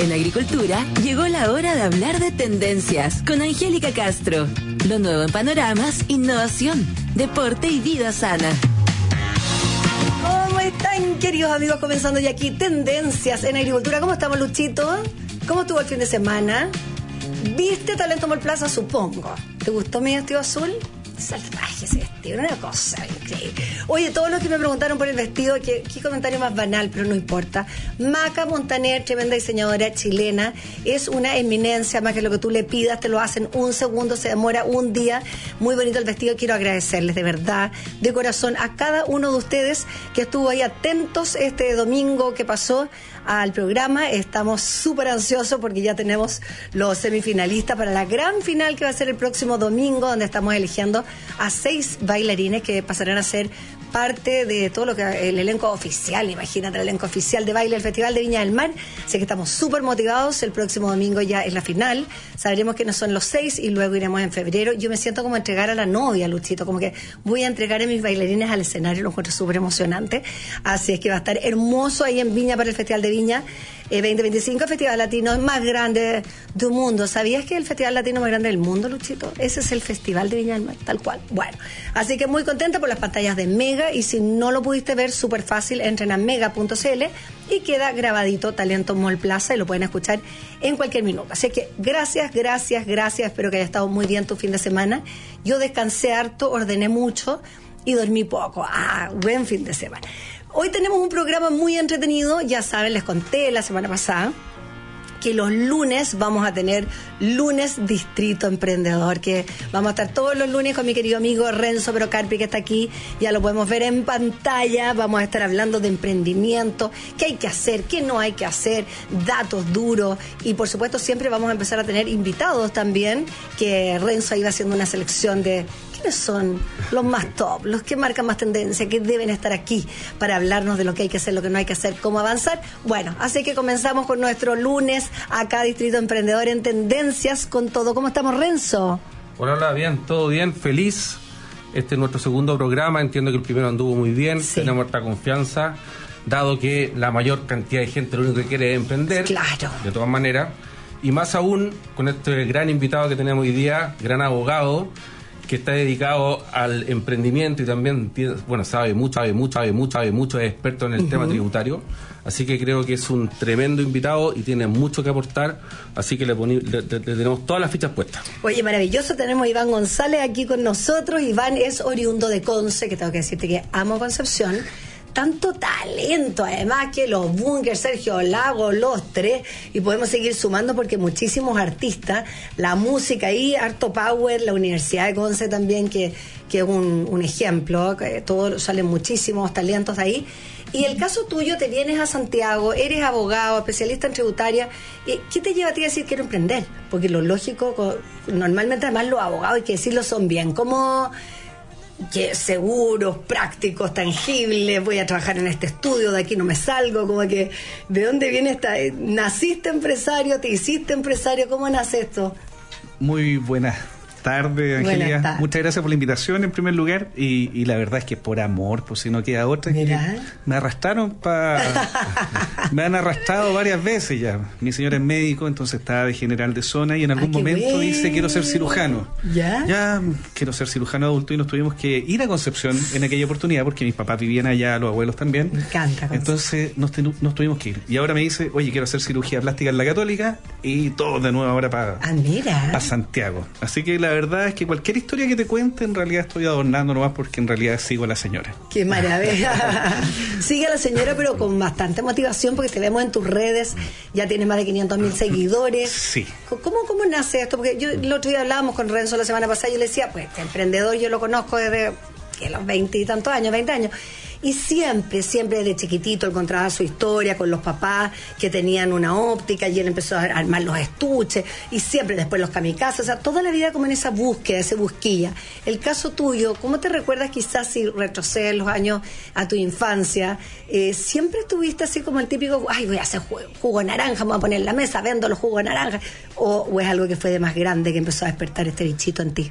En Agricultura llegó la hora de hablar de tendencias con Angélica Castro. Lo nuevo en panoramas, innovación, deporte y vida sana. ¿Cómo están, queridos amigos? Comenzando ya aquí Tendencias en Agricultura. ¿Cómo estamos, Luchito? ¿Cómo estuvo el fin de semana? ¿Viste Talento Mall Plaza, supongo? ¿Te gustó mi vestido azul? Salvaje ese vestido, una cosa increíble. Oye, todos los que me preguntaron por el vestido, qué comentario más banal, pero no importa. Maca Montaner, tremenda diseñadora chilena, es una eminencia, más que lo que tú le pidas, te lo hacen un segundo, se demora un día. Muy bonito el vestido, quiero agradecerles de verdad, de corazón, a cada uno de ustedes que estuvo ahí atentos este domingo que pasó al programa. Estamos súper ansiosos porque ya tenemos los semifinalistas para la gran final que va a ser el próximo domingo, donde estamos eligiendo a 6 bailarines que pasarán a ser parte de todo lo que el elenco oficial, imagínate, el elenco oficial de baile del Festival de Viña del Mar. Así que estamos súper motivados. El próximo domingo ya es la final, sabremos quiénes son los 6 y luego iremos en febrero. Yo me siento como entregar a la novia, Luchito, como que voy a entregar a mis bailarines al escenario, lo encuentro súper emocionante. Así es que va a estar hermoso ahí en Viña para el Festival de Viña 2025, el Festival Latino más grande del mundo. ¿Sabías que el Festival Latino más grande del mundo, Luchito? Ese es el Festival de Viña del Mar, tal cual. Bueno, así que muy contenta por las pantallas de Mega, y si no lo pudiste ver, súper fácil, entren a mega.cl y queda grabadito Talento Mall Plaza y lo pueden escuchar en cualquier minuto. Así que gracias, espero que haya estado muy bien tu fin de semana. Yo descansé harto, ordené mucho y dormí poco. Buen fin de semana. Hoy tenemos un programa muy entretenido, ya saben, les conté la semana pasada que los lunes vamos a tener lunes Distrito Emprendedor, que vamos a estar todos los lunes con mi querido amigo Renzo Procarpi, que está aquí, ya lo podemos ver en pantalla. Vamos a estar hablando de emprendimiento, qué hay que hacer, qué no hay que hacer, datos duros, y por supuesto siempre vamos a empezar a tener invitados también, que Renzo iba haciendo una selección de quiénes son los más top, los que marcan más tendencia, que deben estar aquí para hablarnos de lo que hay que hacer, lo que no hay que hacer, cómo avanzar. Bueno, así que comenzamos con nuestro lunes acá, Distrito Emprendedor en Tendencias, con todo. ¿Cómo estamos, Renzo? Hola, bien, todo bien, feliz. Este es nuestro segundo programa, entiendo que el primero anduvo muy bien, sí. Tenemos harta confianza, dado que la mayor cantidad de gente lo único que quiere es emprender, claro, de todas maneras, y más aún con este gran invitado que tenemos hoy día, gran abogado, que está dedicado al emprendimiento y también, bueno, sabe mucho, es experto en el tema tributario, así que creo que es un tremendo invitado y tiene mucho que aportar, así que le tenemos todas las fichas puestas. Oye, maravilloso, tenemos a Iván González aquí con nosotros. Iván es oriundo de Conce, que tengo que decirte que amo Concepción. Tanto talento, además, que los Bunkers, Sergio Lago, los tres, y podemos seguir sumando porque muchísimos artistas, la música ahí, harto power, la Universidad de Conce también, que es un ejemplo, que todos salen muchísimos talentos de ahí. Y el caso tuyo, te vienes a Santiago, eres abogado, especialista en tributaria. ¿Qué te lleva a ti a decir quiero emprender? Porque lo lógico, normalmente además los abogados, hay que decirlo, son bien como que seguros, prácticos, tangibles, voy a trabajar en este estudio, de aquí no me salgo, como que, ¿de dónde viene esta? ¿Naciste empresario? ¿Te hiciste empresario? ¿Cómo nace esto? Muy buenas tardes, Angélica. Muchas gracias por la invitación en primer lugar, y la verdad es que por amor, pues si no queda otra. Mira. Me arrastraron me han arrastrado varias veces ya. Mi señora es médico, entonces estaba de general de zona, y en algún momento dice quiero ser cirujano. Ya quiero ser cirujano adulto, y nos tuvimos que ir a Concepción en aquella oportunidad porque mis papás vivían allá, los abuelos también. Me encanta. Entonces nos tuvimos que ir, y ahora me dice, oye, quiero hacer cirugía plástica en la Católica, y todo de nuevo ahora para Santiago. Así que la verdad es que cualquier historia que te cuente, en realidad estoy adornando nomás, porque en realidad sigo a la señora. ¡Qué maravilla! Sigue a la señora, pero con bastante motivación, porque te vemos en tus redes, ya tienes más de 500.000 seguidores. Sí. ¿Cómo nace esto? Porque yo el otro día hablábamos con Renzo la semana pasada, y yo le decía, pues este emprendedor yo lo conozco desde los 20 y tantos años, 20 años. Y siempre desde chiquitito encontraba su historia con los papás que tenían una óptica, y él empezó a armar los estuches, y siempre después los kamikazes, o sea, toda la vida como en esa búsqueda, esa busquilla. El caso tuyo, ¿cómo te recuerdas, quizás si retrocedes los años a tu infancia? ¿Siempre estuviste así como el típico, voy a hacer jugo de naranja, me voy a poner en la mesa, vendo los jugos de naranja? ¿O es algo que fue de más grande, que empezó a despertar este bichito en ti?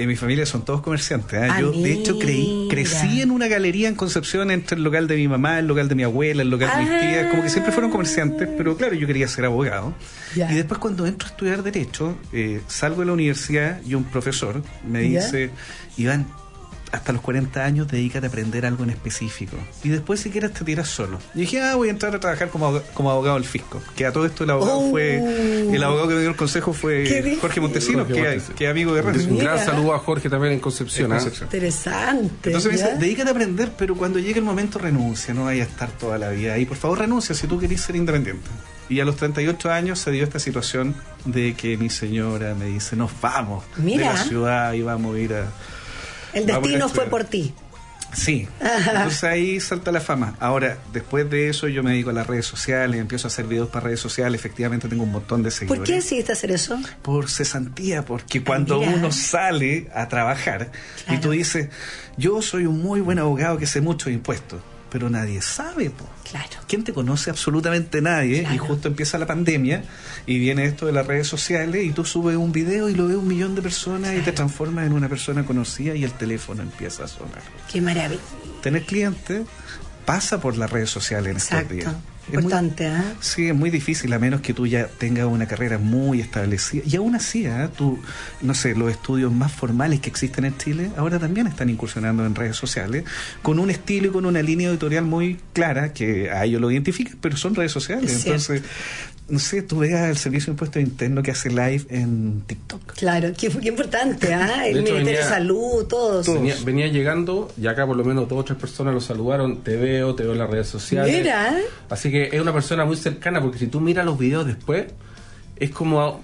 En mi familia son todos comerciantes. Yo, de hecho, crecí en una galería en Concepción entre el local de mi mamá, el local de mi abuela, el local de mis tías. Como que siempre fueron comerciantes, pero claro, yo quería ser abogado. Y después, cuando entro a estudiar Derecho, salgo de la universidad y un profesor me dice, Iván, hasta los 40 años dedícate a aprender algo en específico y después si quieres te tiras solo. Y dije, voy a entrar a trabajar como abogado del fisco, que a todo esto el abogado el abogado que me dio el consejo fue Jorge Montesinos, que es amigo de Renzo. Un gran saludo a Jorge también en Concepción. Interesante. Entonces me dice, dedícate a aprender, pero cuando llegue el momento renuncia, no vaya a estar toda la vida ahí, por favor renuncia si tú querés ser independiente. Y a los 38 años se dio esta situación de que mi señora me dice, nos vamos de la ciudad y vamos a ir a... El destino fue por ti. Sí, entonces ahí salta la fama. Ahora, después de eso yo me dedico a las redes sociales, empiezo a hacer videos para redes sociales, efectivamente tengo un montón de seguidores. ¿Por qué decidiste hacer eso? Por cesantía, porque cuando uno sale a trabajar y tú dices, yo soy un muy buen abogado que sé mucho de impuestos, pero nadie sabe, po. Claro. ¿Quién te conoce? Absolutamente nadie. Claro. Y justo empieza la pandemia y viene esto de las redes sociales y tú subes un video y lo ve 1 millón de personas y te transformas en una persona conocida y el teléfono empieza a sonar. ¡Qué maravilla! Tener clientes pasa por las redes sociales en estos días. Importante, Sí, es muy difícil, a menos que tú ya tengas una carrera muy establecida. Y aún así, tú, no sé, los estudios más formales que existen en Chile ahora también están incursionando en redes sociales, con un estilo y con una línea editorial muy clara, que a ellos lo identifican, pero son redes sociales. Entonces, no sé, tú veas el Servicio de Impuestos Internos que hace live en TikTok. Claro, qué importante, el Ministerio de Salud, todos. Venía llegando y acá por lo menos 2 o 3 personas lo saludaron, te veo en las redes sociales. Mira. Así que es una persona muy cercana, porque si tú miras los videos después, es como,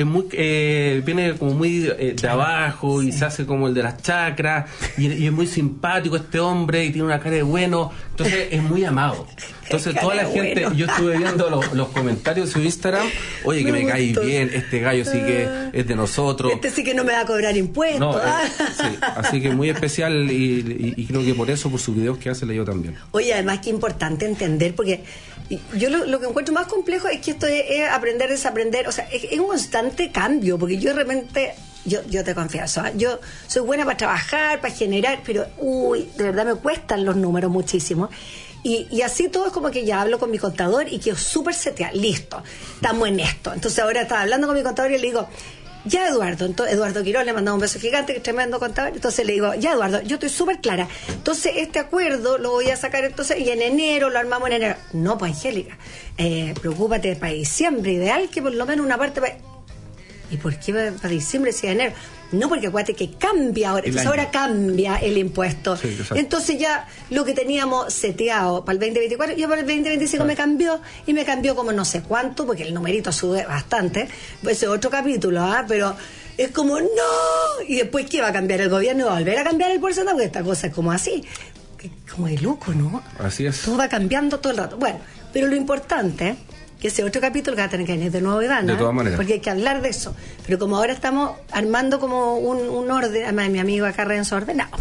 viene como muy de abajo y se hace como el de las chakras y es muy simpático este hombre y tiene una cara de bueno, entonces es muy amado. Entonces toda la gente, yo estuve viendo los comentarios de su Instagram, oye, que me cae bien, este gallo sí que es de nosotros. Este sí que no me va a cobrar impuestos. No, sí, así que muy especial y creo que por eso, por sus videos que hace, le dio también. Oye, además que importante entender, porque yo lo que encuentro más complejo es que esto es aprender, desaprender, o sea, es un constante cambio, porque yo de repente, yo te confieso, yo soy buena para trabajar, para generar, pero de verdad me cuestan los números muchísimo. Y así todo es como que ya hablo con mi contador y quedo súper seteada, listo, estamos en esto. Entonces ahora estaba hablando con mi contador y le digo, ya Eduardo, Eduardo Quirós, le mandaba un beso gigante, que es tremendo contador. Entonces le digo, ya Eduardo, yo estoy súper clara, entonces este acuerdo lo voy a sacar entonces y en enero lo armamos en enero. No, pues Angélica, preocúpate para diciembre, ideal que por lo menos una parte para... ¿Y por qué para diciembre si es enero? No, porque acuérdate que cambia ahora, entonces ahora cambia el impuesto. Sí, entonces ya lo que teníamos seteado para el 2024, ya para el 2025 me cambió como no sé cuánto, porque el numerito sube bastante, pues es otro capítulo, pero es como no, y después ¿qué va a cambiar el gobierno? ¿Va a volver a cambiar el porcentaje? Porque esta cosa es como así, como de loco, ¿no? Así es. Todo va cambiando todo el rato. Bueno, pero lo importante, que ese otro capítulo que va a tener que venir de nuevo, Iván, de todas maneras, porque hay que hablar de eso. Pero como ahora estamos armando como un orden, además mi amigo acá Renzo ordenado.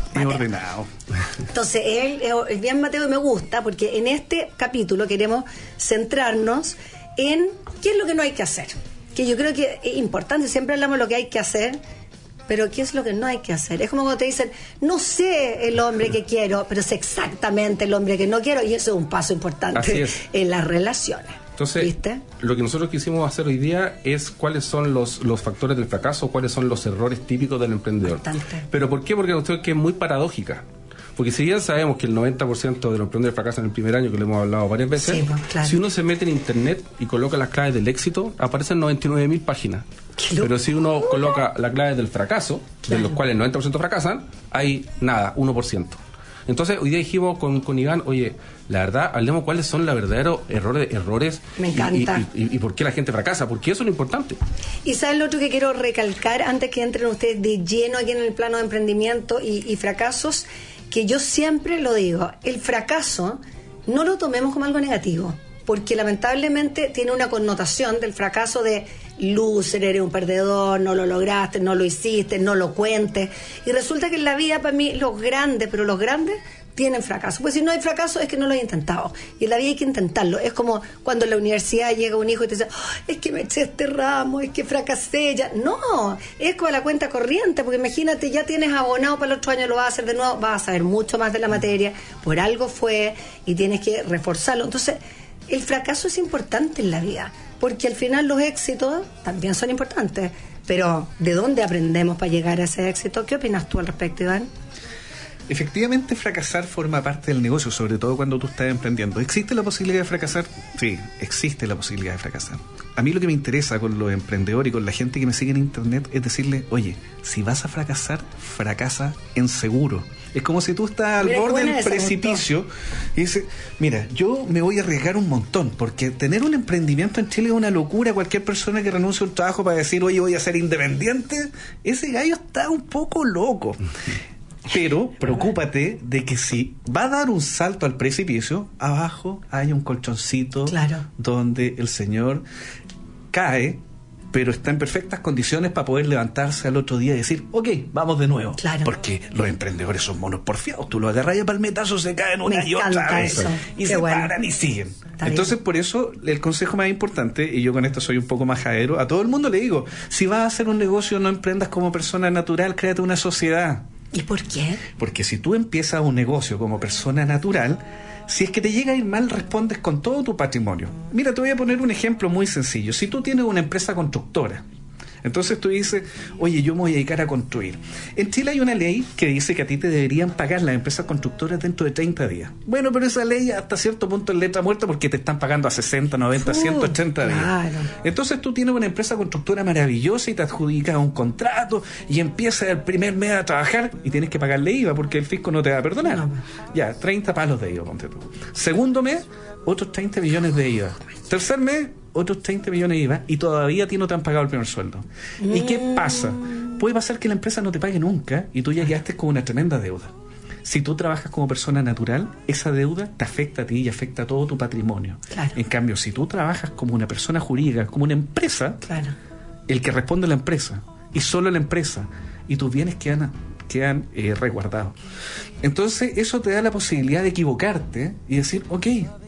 Entonces, él bien Mateo, me gusta, porque en este capítulo queremos centrarnos en qué es lo que no hay que hacer. Que yo creo que es importante, siempre hablamos de lo que hay que hacer, pero ¿qué es lo que no hay que hacer? Es como cuando te dicen, no sé el hombre que quiero, pero sé exactamente el hombre que no quiero, y eso es un paso importante en las relaciones. Entonces, ¿viste? Lo que nosotros quisimos hacer hoy día es cuáles son los factores del fracaso, cuáles son los errores típicos del emprendedor. Bastante. ¿Pero por qué? Porque nosotros que es muy paradójica. Porque si bien sabemos que el 90% de los emprendedores fracasan en el primer año, que lo hemos hablado varias veces, sí, claro. Si uno se mete en internet y coloca las claves del éxito, aparecen 99.000 páginas. Pero si uno coloca las claves del fracaso, de los cuales el 90% fracasan, hay nada, 1%. Entonces, hoy día dijimos con Iván, oye, la verdad, hablemos cuáles son los verdaderos errores. Me encanta. Y por qué la gente fracasa, porque eso es lo importante. Y ¿sabes lo otro que quiero recalcar antes que entren ustedes de lleno aquí en el plano de emprendimiento y fracasos? Que yo siempre lo digo, el fracaso no lo tomemos como algo negativo, porque lamentablemente tiene una connotación del fracaso de loser, eres un perdedor, no lo lograste, no lo hiciste, no lo cuentes, y resulta que en la vida para mí los grandes tienen fracaso. Pues si no hay fracaso es que no lo he intentado. Y en la vida hay que intentarlo. Es como cuando en la universidad llega un hijo y te dice, es que me eché este ramo, es que fracasé ya. No, es como la cuenta corriente, porque imagínate, ya tienes abonado para el otro año, lo vas a hacer de nuevo, vas a saber mucho más de la materia, por algo fue, y tienes que reforzarlo. Entonces, el fracaso es importante en la vida, porque al final los éxitos también son importantes. Pero, ¿de dónde aprendemos para llegar a ese éxito? ¿Qué opinas tú al respecto, Iván? Efectivamente, fracasar forma parte del negocio, sobre todo cuando tú estás emprendiendo. ¿Existe la posibilidad de fracasar? Sí, existe la posibilidad de fracasar. A mí lo que me interesa con los emprendedores y con la gente que me sigue en internet es decirle, oye, si vas a fracasar, fracasa en seguro. Es como si tú estás al borde del precipicio y dices, mira, yo me voy a arriesgar un montón, porque tener un emprendimiento en Chile es una locura. Cualquier persona que renuncie a un trabajo para decir, oye, voy a ser independiente, ese gallo está un poco loco. Pero preocúpate de que si va a dar un salto al precipicio, abajo hay un colchoncito donde el señor cae, pero está en perfectas condiciones para poder levantarse al otro día y decir, ok, vamos de nuevo. Porque los emprendedores son monos porfiados. Tú los agarras y a palmetazos se caen una y otra vez. Y se paran y siguen. Entonces, por eso, el consejo más importante, y yo con esto soy un poco majadero, a todo el mundo le digo, si vas a hacer un negocio, no emprendas como persona natural, créate una sociedad. ¿Y por qué? Porque si tú empiezas un negocio como persona natural, si es que te llega a ir mal, respondes con todo tu patrimonio. Mira, te voy a poner un ejemplo muy sencillo. Si tú tienes una empresa constructora, entonces tú dices, oye, yo me voy a dedicar a construir. En Chile hay una ley que dice que a ti te deberían pagar las empresas constructoras dentro de 30 días. Bueno, pero esa ley hasta cierto punto es letra muerta porque te están pagando a 60, 90, 180 días. Entonces tú tienes una empresa constructora maravillosa y te adjudicas un contrato y empiezas el primer mes a trabajar y tienes que pagarle IVA porque el fisco no te va a perdonar. Ya, 30 palos de IVA, ponte tú. Segundo mes, otros 30 millones de IVA. Tercer mes, otros 30 millones de IVA y todavía a ti no te han pagado el primer sueldo. ¿Y qué pasa? Puede pasar que la empresa no te pague nunca y tú ya quedaste con una tremenda deuda. Si tú trabajas como persona natural, esa deuda te afecta a ti y afecta a todo tu patrimonio. En cambio, si tú trabajas como una persona jurídica, como una empresa, el que responde es la empresa y solo la empresa, y tus bienes quedan resguardados. Entonces, eso te da la posibilidad de equivocarte y decir, ok,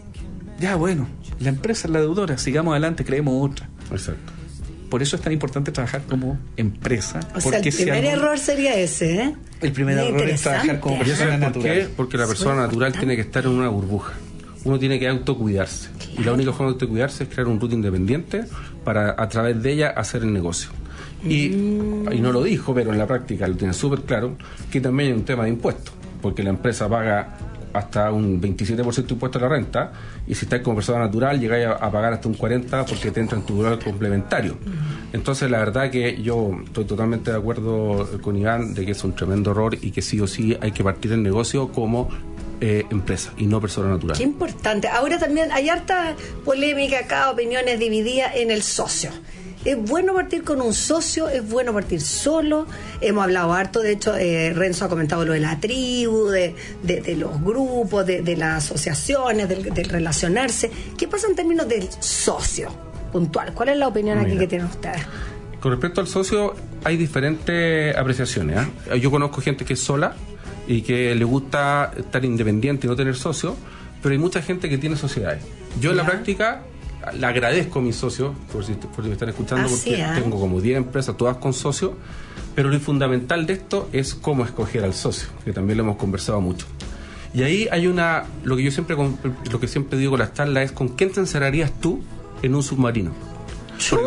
ya bueno, la empresa es la deudora, sigamos adelante, creemos otra. Exacto. Por eso es tan importante trabajar como empresa. O sea, el primer error sería ese, ¿eh? El primer error es trabajar como persona natural. ¿Por qué? Porque la persona natural tiene que estar en una burbuja. Uno tiene que autocuidarse. Y la única forma de autocuidarse es crear un ruta independiente para a través de ella hacer el negocio. Y no lo dijo, pero en la práctica lo tiene súper claro, que también hay un tema de impuestos. Porque la empresa paga hasta un 27% de impuesto a la renta, y si estás como persona natural llegáis a pagar hasta un 40% porque te entra en tu valor complementario. Entonces la verdad que yo estoy totalmente de acuerdo con Iván de que es un tremendo error y que sí o sí hay que partir el negocio como empresa y no persona natural. Qué importante. Ahora también hay harta polémica acá, opiniones divididas en el socio. ¿Es bueno partir con un socio? ¿Es bueno partir solo? Hemos hablado harto, de hecho, Renzo ha comentado lo de la tribu, de los grupos, de las asociaciones, del relacionarse. ¿Qué pasa en términos del socio puntual? ¿Cuál es la opinión aquí que tienen ustedes? Con respecto al socio, hay diferentes apreciaciones. Yo conozco gente que es sola y que le gusta estar independiente y no tener socio, pero hay mucha gente que tiene sociedades. Yo en la práctica le agradezco a mis socios, por si me están escuchando, porque tengo como 10 empresas, todas con socios, pero lo fundamental de esto es cómo escoger al socio, que también lo hemos conversado mucho. Y ahí hay lo que siempre digo con las charlas es, ¿con quién te encerrarías tú en un submarino? Porque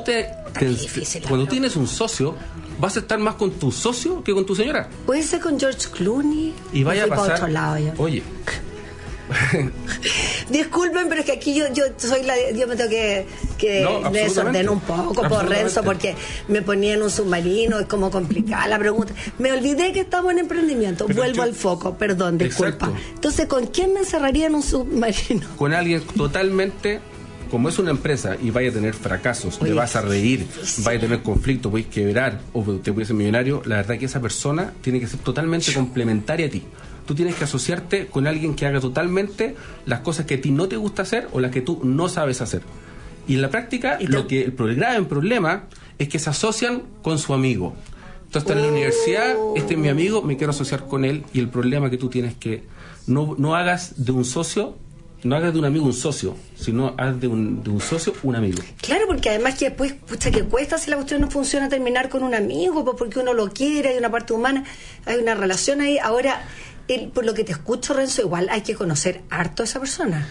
cuando tienes un socio, vas a estar más con tu socio que con tu señora. Puede ser con George Clooney. Y vaya a pasar, otro lado, oye, disculpen, pero es que aquí yo me tengo que desordenar un poco por Renzo, porque me ponía en un submarino, es como complicada la pregunta. Me olvidé que estamos en emprendimiento. Pero vuelvo al foco, perdón, disculpa. Exacto. Entonces, ¿con quién me encerraría en un submarino? Con alguien totalmente, como es una empresa y vaya a tener fracasos, te vas a reír, vaya a tener conflictos, puedes quebrar o te puedes ser millonario. La verdad que esa persona tiene que ser totalmente complementaria a ti. Tú tienes que asociarte con alguien que haga totalmente las cosas que a ti no te gusta hacer o las que tú no sabes hacer. Y en la práctica, el grave problema es que se asocian con su amigo. Tú estás en la universidad, este es mi amigo, me quiero asociar con él, y el problema que tú tienes es que no hagas de un socio, no hagas de un amigo un socio, sino haz de un socio un amigo. Claro, porque además que después, pucha, que cuesta si la cuestión no funciona terminar con un amigo, pues porque uno lo quiere, hay una parte humana, hay una relación ahí. Ahora, por lo que te escucho, Renzo, igual hay que conocer harto a esa persona.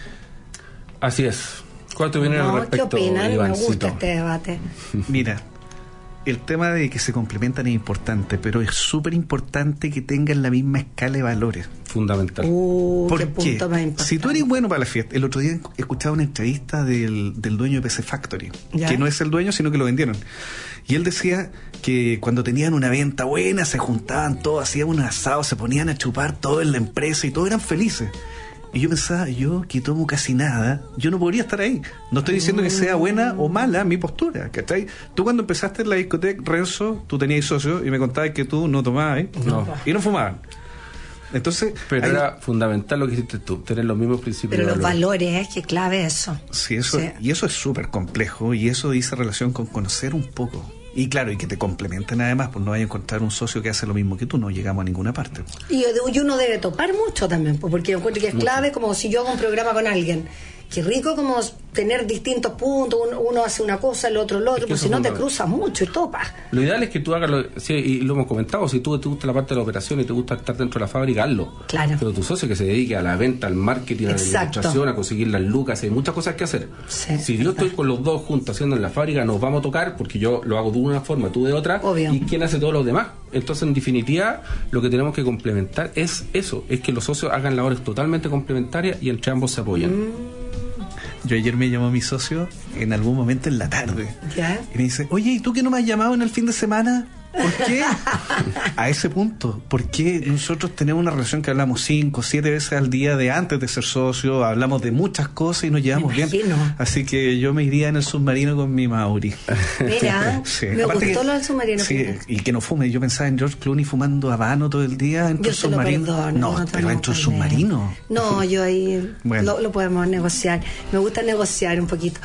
Así es. ¿Cuánto viene al respecto? ¿Qué opinan? Ivancito? Me gusta este debate. Mira, el tema de que se complementan es importante, pero es súper importante que tengan la misma escala de valores. Fundamental. Qué punto más importante. Si tú eres bueno para la fiesta, el otro día escuchaba una entrevista del dueño de PC Factory, ¿ya? Que no es el dueño, sino que lo vendieron. Y él decía que cuando tenían una venta buena, se juntaban todos, hacían un asado, se ponían a chupar todo en la empresa y todos eran felices. Y yo pensaba, yo que tomo casi nada, yo no podría estar ahí. No estoy diciendo que sea buena o mala mi postura, ¿cachai? Tú cuando empezaste en la discoteca, Renzo, tú tenías socios y me contabas que tú no tomabas, ¿eh? No. Y no fumaban. Entonces, pero era fundamental lo que hiciste tú, tener los mismos principios. Pero los valores, que clave eso. Sí, eso. Sí. Y eso es súper complejo, y eso dice relación con conocer un poco. Y claro, y que te complementen además, pues no vaya a encontrar un socio que hace lo mismo que tú, no llegamos a ninguna parte. Y uno debe topar mucho también, porque yo encuentro que es clave, como si yo hago un programa con alguien. Qué rico como tener distintos puntos, uno hace una cosa, el otro, porque si no te cruzas mucho y topas. Lo ideal es que tú hagas, y lo hemos comentado, si tú te gusta la parte de la operación y te gusta estar dentro de la fábrica, hazlo. Claro. Pero tu socio que se dedique a la venta, al marketing, a la administración, a conseguir las lucas, hay muchas cosas que hacer. Sí. Si yo estoy con los dos juntos haciendo en la fábrica, nos vamos a tocar, porque yo lo hago de una forma, tú de otra. Obvio. ¿Y quién hace todos los demás? Entonces, en definitiva, lo que tenemos que complementar es eso, es que los socios hagan labores totalmente complementarias y entre ambos se apoyen. Yo ayer me llamó mi socio en algún momento en la tarde. ¿Ya? Y me dice, oye, ¿y tú que no me has llamado en el fin de semana? ¿Por qué? A ese punto, porque nosotros tenemos una relación que hablamos 5 o 7 veces al día de antes de ser socio, hablamos de muchas cosas y nos llevamos bien. Así que yo me iría en el submarino con mi Mauri. Mira, sí. Me Aparte gustó lo del submarino. Sí, y que no fume. Yo pensaba en George Clooney fumando habano todo el día en el submarino. No, pero dentro del submarino. No, yo ahí lo podemos negociar. Me gusta negociar un poquito.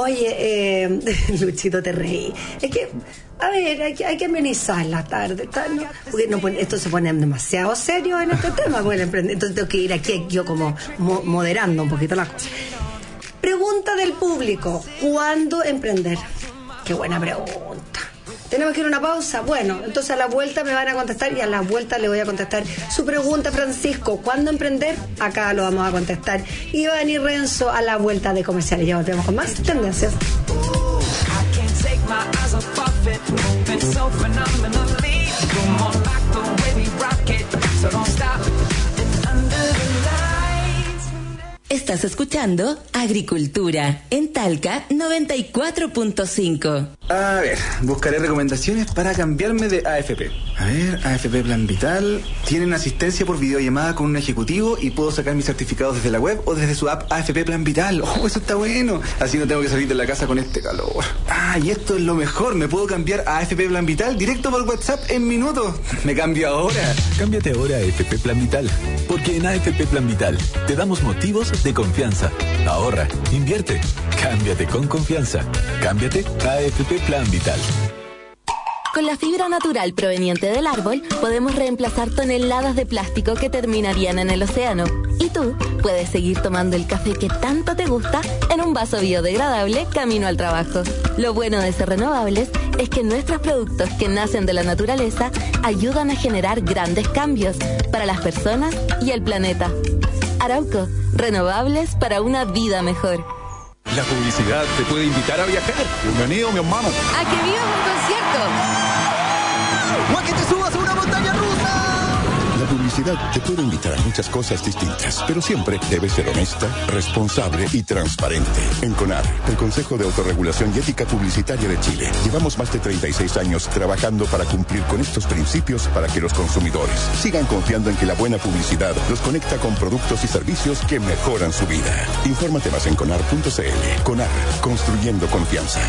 Oye, Luchito, te reí. Es que a ver, hay que amenizar la tarde, ¿no? Porque esto se pone demasiado serio en este tema, entonces tengo que ir aquí yo como moderando un poquito las cosas. Pregunta del público: ¿cuándo emprender? Qué buena pregunta. ¿Tenemos que ir a una pausa? Bueno, entonces a la vuelta me van a contestar y a la vuelta le voy a contestar su pregunta, Francisco. ¿Cuándo emprender? Acá lo vamos a contestar. Iván y Renzo a la vuelta de comerciales. Ya volvemos con más tendencias. Take my eyes off it, moving so phenomenally. You're more like the way we rock it, so don't stop. Under the lights. Estás escuchando Agricultura en Talca 94.5. A ver, buscaré recomendaciones para cambiarme de AFP. A ver, AFP Plan Vital. Tienen asistencia por videollamada con un ejecutivo y puedo sacar mis certificados desde la web o desde su app AFP Plan Vital. Oh, eso está bueno. Así no tengo que salir de la casa con este calor. Ah, y esto es lo mejor. Me puedo cambiar a AFP Plan Vital directo por WhatsApp en minutos. Me cambio ahora. Cámbiate ahora a AFP Plan Vital. Porque en AFP Plan Vital te damos motivos de confianza. Ahorra, invierte, cámbiate con confianza. Cámbiate a AFP Plan Vital. Con la fibra natural proveniente del árbol, podemos reemplazar toneladas de plástico que terminarían en el océano. Y tú puedes seguir tomando el café que tanto te gusta en un vaso biodegradable camino al trabajo. Lo bueno de ser renovables es que nuestros productos que nacen de la naturaleza ayudan a generar grandes cambios para las personas y el planeta. Arauco, renovables para una vida mejor. La publicidad te puede invitar a viajar. Bienvenido, mi hermano. A que vivas un concierto. ¡O a que te subas a una montaña rusa! La publicidad te puede invitar a muchas cosas distintas, pero siempre debe ser honesta, responsable y transparente. En CONAR, el Consejo de Autorregulación y Ética Publicitaria de Chile, llevamos más de 36 años trabajando para cumplir con estos principios para que los consumidores sigan confiando en que la buena publicidad los conecta con productos y servicios que mejoran su vida. Infórmate más en conar.cl. CONAR, construyendo confianza.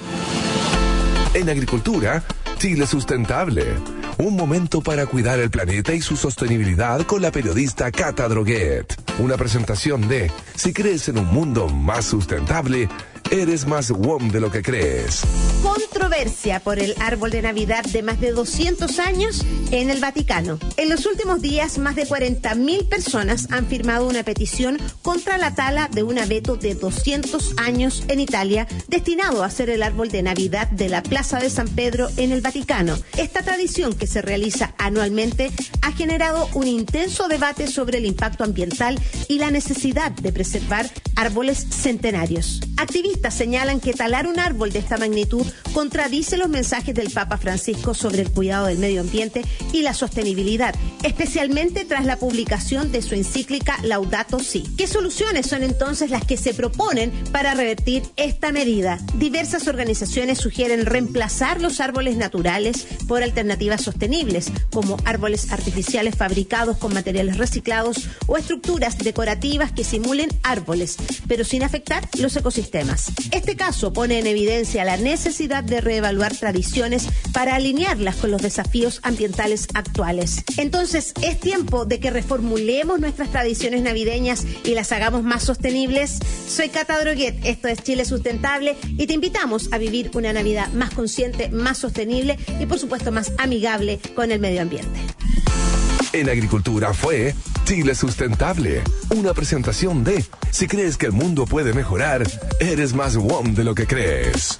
En agricultura, Chile Sustentable. Un momento para cuidar el planeta y su sostenibilidad con la periodista Cata Droguet. Una presentación de Si crees en un mundo más sustentable, Eres más WOM de lo que crees. Controversia por el árbol de Navidad de más de 200 años en el Vaticano. En los últimos días, más de 40.000 personas han firmado una petición contra la tala de un abeto de 200 años en Italia, destinado a ser el árbol de Navidad de la Plaza de San Pedro en el Vaticano. Esta tradición, que se realiza anualmente, ha generado un intenso debate sobre el impacto ambiental y la necesidad de preservar árboles centenarios. Activistas señalan que talar un árbol de esta magnitud contradice los mensajes del Papa Francisco sobre el cuidado del medio ambiente y la sostenibilidad, especialmente tras la publicación de su encíclica Laudato Si. ¿Qué soluciones son entonces las que se proponen para revertir esta medida? Diversas organizaciones sugieren reemplazar los árboles naturales por alternativas sostenibles, como árboles artificiales fabricados con materiales reciclados o estructuras decorativas que simulen árboles, pero sin afectar los ecosistemas. Este caso pone en evidencia la necesidad de reevaluar tradiciones para alinearlas con los desafíos ambientales actuales. Entonces, ¿es tiempo de que reformulemos nuestras tradiciones navideñas y las hagamos más sostenibles? Soy Cata Droguet, esto es Chile Sustentable y te invitamos a vivir una Navidad más consciente, más sostenible y por supuesto más amigable con el medio ambiente. En Agricultura fue Chile Sustentable, una presentación de si crees que el mundo puede mejorar, eres más WOM de lo que crees.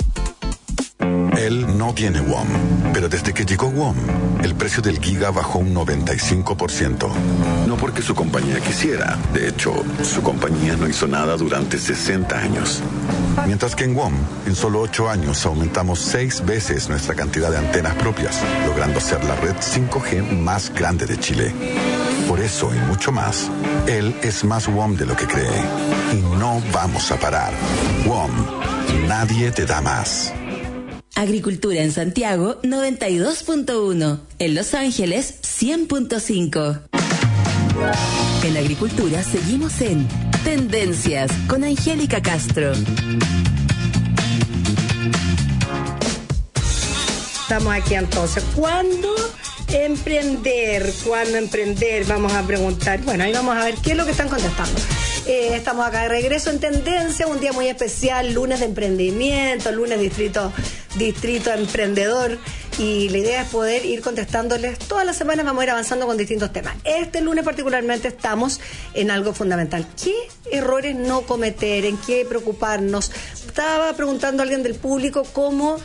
Él no tiene WOM, pero desde que llegó WOM, el precio del giga bajó un 95%. No porque su compañía quisiera, de hecho, su compañía no hizo nada durante 60 años. Mientras que en WOM, en solo 8 años aumentamos 6 veces nuestra cantidad de antenas propias, logrando ser la red 5G más grande de Chile. Por eso y mucho más, él es más WOM de lo que cree. Y no vamos a parar. WOM, nadie te da más. Agricultura en Santiago 92.1, en Los Ángeles 100.5. En Agricultura seguimos en Tendencias con Angélica Castro. Estamos aquí entonces. ¿Cuándo emprender? ¿Cuándo emprender? Vamos a preguntar. Bueno, ahí vamos a ver qué es lo que están contestando. Estamos acá de regreso en Tendencia, un día muy especial, lunes de emprendimiento, lunes distrito emprendedor, y la idea es poder ir contestándoles todas las semanas. Vamos a ir avanzando con distintos temas. Este lunes particularmente estamos en algo fundamental: ¿qué errores no cometer? ¿En qué preocuparnos? Estaba preguntando a alguien del público cómo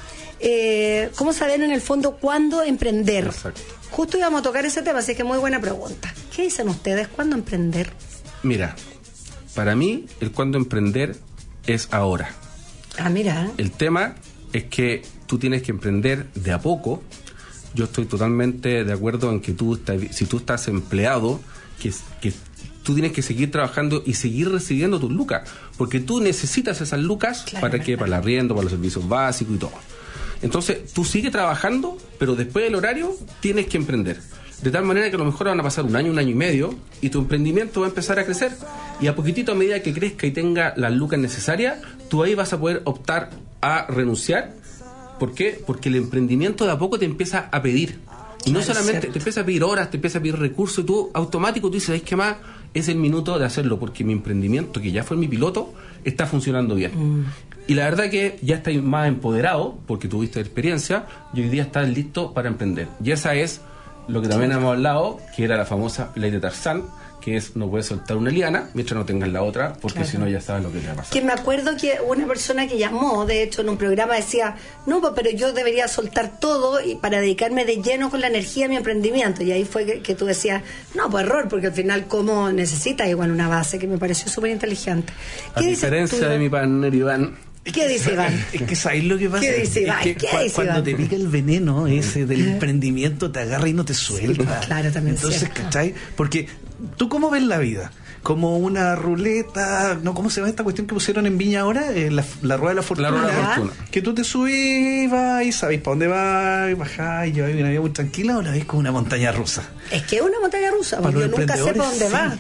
saber en el fondo cuándo emprender. Exacto. Justo íbamos a tocar ese tema, así que muy buena pregunta. ¿Qué dicen ustedes? ¿Cuándo emprender? Mira, para mí el cuándo emprender es ahora. Mira. El tema es que tú tienes que emprender de a poco. Yo estoy totalmente de acuerdo en que si tú estás empleado, que tú tienes que seguir trabajando y seguir recibiendo tus lucas, porque tú necesitas esas lucas. Claro, para el arriendo, para los servicios básicos y todo. Entonces tú sigues trabajando, pero después del horario tienes que emprender. De tal manera que a lo mejor van a pasar un año y medio y tu emprendimiento va a empezar a crecer, y a poquitito, a medida que crezca y tenga las lucas necesarias, tú ahí vas a poder optar a renunciar. ¿Por qué? Porque el emprendimiento de a poco te empieza a pedir. Y no solamente te empieza a pedir horas, te empieza a pedir recursos, y tú automático tú dices, ¿sabes qué más? Es el minuto de hacerlo, porque mi emprendimiento, que ya fue mi piloto, está funcionando bien. Y la verdad que ya estás más empoderado, porque tuviste experiencia, y hoy día estás listo para emprender. Y esa es lo que también hemos hablado, que era la famosa ley de Tarzán, que es no puedes soltar una liana mientras no tengas la otra, porque claro, si no ya sabes lo que te va a pasar. Que me acuerdo que una persona que llamó, de hecho en un programa, decía, no, pero yo debería soltar todo y para dedicarme de lleno con la energía a mi emprendimiento. Y ahí fue que tú decías, no, pues error, porque al final como necesitas igual una base, que me pareció súper inteligente. A diferencia de mi partner Iván. ¿Qué dice Iván? Es que ¿sabes lo que pasa? ¿Qué dice Iván? Es que cuando te pica el veneno ese del emprendimiento, te agarra y no te suelta. Sí, claro, también. Entonces, ¿cachai? Porque ¿tú cómo ves la vida? Como una ruleta, ¿no? ¿Cómo se llama esta cuestión que pusieron en Viña ahora? La rueda de la fortuna. La rueda de la fortuna. Que tú te subís, vas y sabes para dónde vas, bajás y llevas una vida muy tranquila, o la ves como una montaña rusa. Es que es una montaña rusa, porque yo nunca sé para dónde va.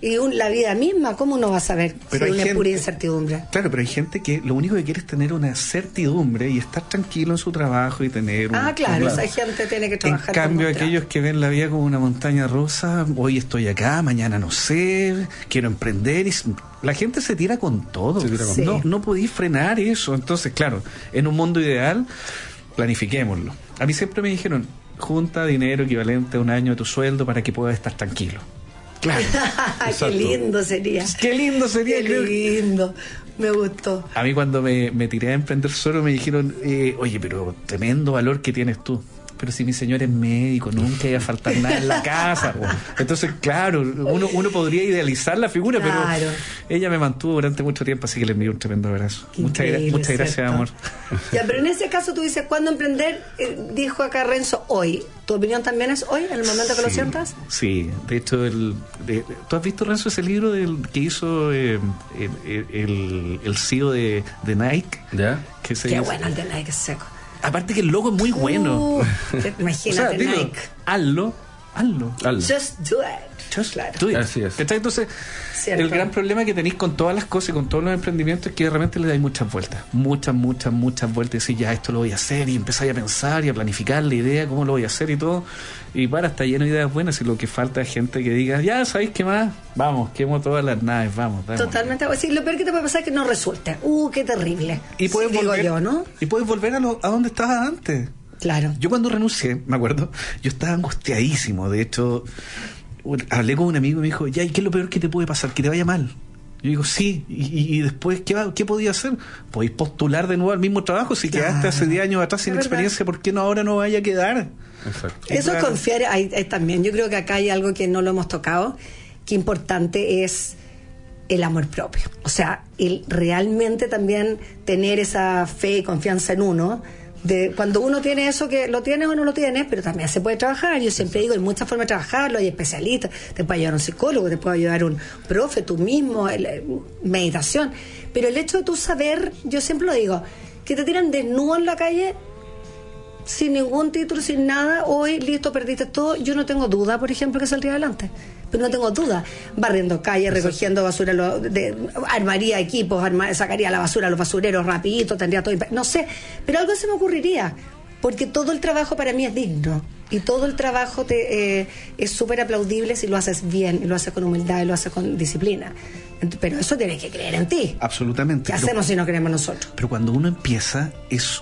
Y la vida misma, ¿cómo uno va a saber pero si hay una gente, pura incertidumbre? Claro, pero hay gente que lo único que quiere es tener una certidumbre y estar tranquilo en su trabajo y tener claro, esa gente tiene que trabajar. En cambio, con aquellos que ven la vida como una montaña rusa, hoy estoy acá, mañana no sé, quiero emprender, y la gente se tira con todo. Sí. No podéis frenar eso. Entonces, claro, en un mundo ideal, planifiquémoslo. A mí siempre me dijeron, junta dinero equivalente a un año de tu sueldo para que puedas estar tranquilo. Claro. Qué lindo sería. Qué lindo sería. Qué lindo. Me gustó. A mí cuando me tiré a emprender solo me dijeron, oye, pero tremendo valor que tienes tú. Pero si mi señor es médico, nunca iba a faltar nada en la casa. Entonces, claro, uno podría idealizar la figura, pero ella me mantuvo durante mucho tiempo, así que le envío un tremendo abrazo. Muchas gracias, amor. Ya, pero en ese caso tú dices, ¿cuándo emprender? Dijo acá Renzo, hoy. ¿Tu opinión también es hoy, en el momento que lo sientas? Sí, de hecho, ¿tú has visto, Renzo, ese libro que hizo el CEO de Nike? ¿Ya? Qué bueno el de Nike, es seco. Aparte que el logo es muy bueno. Imagínate, Nike. Hazlo. Just do it. Do it. Así es. Entonces, cierto. El gran problema que tenéis con todas las cosas y con todos los emprendimientos es que de repente le dais muchas vueltas. Muchas vueltas. Y decís, ya, esto lo voy a hacer. Y empezáis a pensar y a planificar la idea, cómo lo voy a hacer y todo. Y está lleno de ideas buenas. Y lo que falta es gente que diga, ya, ¿sabéis qué más? Vamos, quemo todas las naves, vamos. Totalmente. Sí, lo peor que te puede pasar es que no resulte. Qué terrible. Y puedes volver, ¿no? Y puedes volver a donde estabas antes. Claro. Yo cuando renuncié, me acuerdo, yo estaba angustiadísimo. De hecho, hablé con un amigo y me dijo, ya, ¿y qué es lo peor que te puede pasar? Que te vaya mal. Yo digo, sí, y después, ¿qué podía hacer? Podéis postular de nuevo al mismo trabajo. Si quedaste hace 10 años atrás sin experiencia, ¿por qué ahora no vaya a quedar? Exacto. Eso es confiar ahí también. Yo creo que acá hay algo que no lo hemos tocado, que importante es el amor propio. O sea, el realmente también tener esa fe y confianza en uno. Cuando uno tiene eso, que lo tienes o no lo tienes, pero también se puede trabajar. Yo siempre digo, hay muchas formas de trabajarlo, hay especialistas, te puede ayudar un psicólogo, te puede ayudar un profe, tú mismo, meditación. Pero el hecho de tú saber, yo siempre lo digo, que te tiran desnudo en la calle, sin ningún título, sin nada, hoy, listo, perdiste todo, yo no tengo duda, por ejemplo, que saldría adelante. Pero no tengo duda, barriendo calles, recogiendo basura, armaría equipos, sacaría la basura a los basureros rapidito, tendría todo, no sé, pero algo se me ocurriría, porque todo el trabajo para mí es digno, y todo el trabajo es súper aplaudible si lo haces bien, y lo haces con humildad, y lo haces con disciplina. Pero eso tienes que creer en ti. Absolutamente. ¿Qué hacemos si no creemos nosotros? Pero cuando uno empieza, es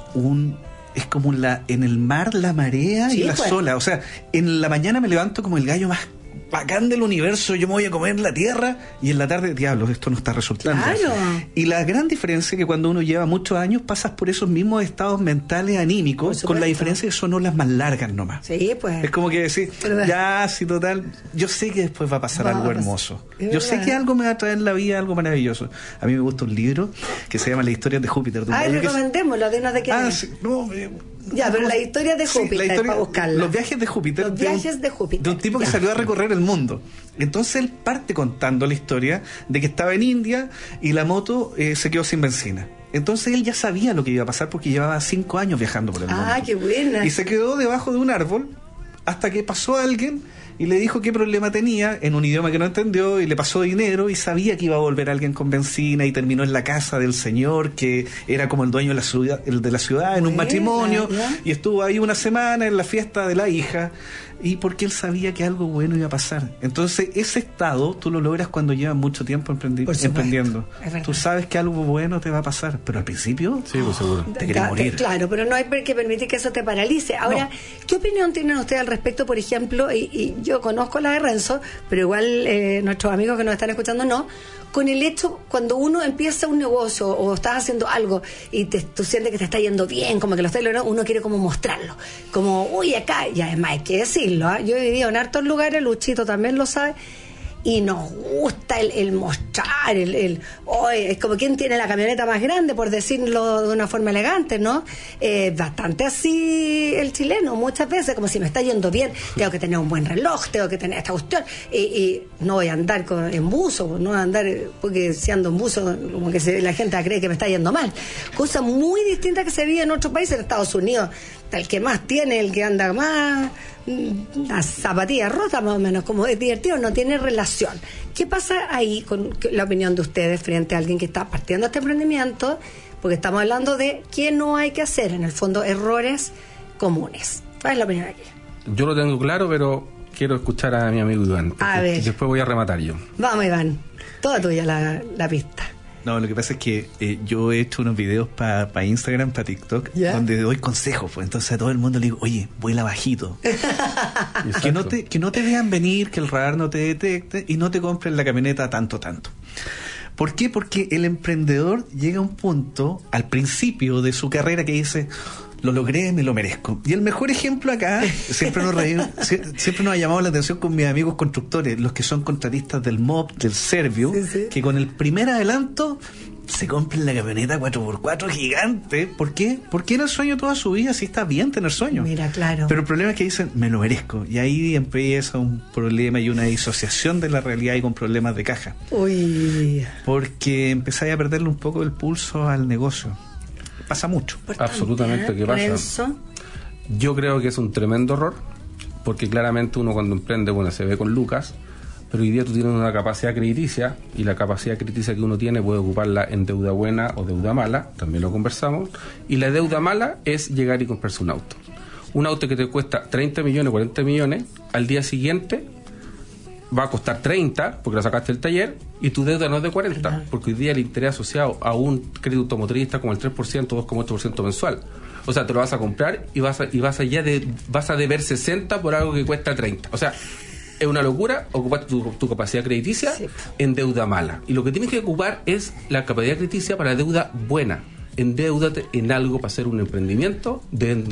como en el mar la marea y la ola. O sea, en la mañana me levanto como el gallo más bacán del universo, yo me voy a comer la tierra, y en la tarde, diablos, esto no está resultando. Claro. Y la gran diferencia es que cuando uno lleva muchos años pasas por esos mismos estados mentales, anímicos, con la diferencia que son olas más largas nomás. Sí, pues. Es como que decir, ya, sí, total, yo sé que después va a pasar algo hermoso. Yo sé que algo me va a traer en la vida, algo maravilloso. A mí me gusta un libro que se llama La historia de Júpiter. Recomendémoslo, dinos de qué. Ya, pero la historia de Júpiter, para buscarla. Los viajes de Júpiter. De un tipo que salió a recorrer el mundo. Entonces él parte contando la historia de que estaba en India y la moto se quedó sin benzina. Entonces él ya sabía lo que iba a pasar porque llevaba 5 años viajando por el mundo. Qué buena. Y se quedó debajo de un árbol hasta que pasó alguien y le dijo qué problema tenía en un idioma que no entendió, y le pasó dinero, y sabía que iba a volver alguien con benzina, y terminó en la casa del señor que era como el dueño de la ciudad, en un matrimonio, y estuvo ahí una semana en la fiesta de la hija, y porque él sabía que algo bueno iba a pasar. Entonces ese estado tú lo logras cuando llevas mucho tiempo emprendiendo. Tú sabes que algo bueno te va a pasar, pero al principio seguro te querés morir. Claro, pero no hay que permitir que eso te paralice. Ahora, ¿qué opinión tienen ustedes al respecto, por ejemplo, y yo conozco la de Renzo, pero igual nuestros amigos que nos están escuchando no, con el hecho, cuando uno empieza un negocio o estás haciendo algo y tú sientes que te está yendo bien, como que lo estás logrando, uno quiere como mostrarlo, como, uy, acá, y además hay que decirlo, yo he vivido en hartos lugares, Luchito también lo sabe, y nos gusta el mostrar, es como quien tiene la camioneta más grande, por decirlo de una forma elegante, ¿no? Bastante así el chileno, muchas veces, como si me está yendo bien, tengo que tener un buen reloj, tengo que tener esta cuestión, y no voy a andar en buzo, no voy a andar, porque si ando en buzo, como que la gente cree que me está yendo mal. Cosa muy distinta que se vive en otros países, en Estados Unidos, el que más tiene, el que anda más, las zapatillas rotas más o menos, como es divertido, no tiene relación situación. ¿Qué pasa ahí con la opinión de ustedes frente a alguien que está partiendo este emprendimiento? Porque estamos hablando de qué no hay que hacer, en el fondo, errores comunes. ¿Cuál es la opinión aquí? Yo lo tengo claro, pero quiero escuchar a mi amigo Iván. A ver. Después voy a rematar yo. Vamos, Iván. Toda tuya la pista. No, lo que pasa es que yo he hecho unos videos para Instagram, para TikTok, donde doy consejos. Pues entonces a todo el mundo le digo, oye, vuela bajito. que no te vean venir, que el radar no te detecte y no te compren la camioneta tanto. ¿Por qué? Porque el emprendedor llega a un punto, al principio de su carrera, que dice, lo logré, me lo merezco. Y el mejor ejemplo acá, siempre nos ha llamado la atención con mis amigos constructores, los que son contratistas del MOB, del Servio, que con el primer adelanto se compran la camioneta 4x4 gigante. ¿Por qué? Porque era el sueño toda su vida, sí, está bien tener sueños. Mira, claro. Pero el problema es que dicen, me lo merezco. Y ahí empieza un problema y una disociación de la realidad y con problemas de caja. Uy. Porque empezáis a perderle un poco el pulso al negocio. Pasa mucho. Absolutamente que pasa. Eso. Yo creo que es un tremendo error, porque claramente uno cuando emprende, bueno, se ve con lucas, pero hoy día tú tienes una capacidad crediticia, y la capacidad crediticia que uno tiene puede ocuparla en deuda buena o deuda mala, también lo conversamos, y la deuda mala es llegar y comprarse un auto. Un auto que te cuesta 30 millones, 40 millones, al día siguiente va a costar 30 porque lo sacaste del taller y tu deuda no es de 40, porque hoy día el interés asociado a un crédito automotriz está como el 3%, 2,8% mensual. O sea, te lo vas a comprar y vas a deber 60 por algo que cuesta 30. O sea, es una locura ocupar tu capacidad crediticia en deuda mala. Y lo que tienes que ocupar es la capacidad crediticia para deuda buena. Endeúdate en algo para hacer un emprendimiento,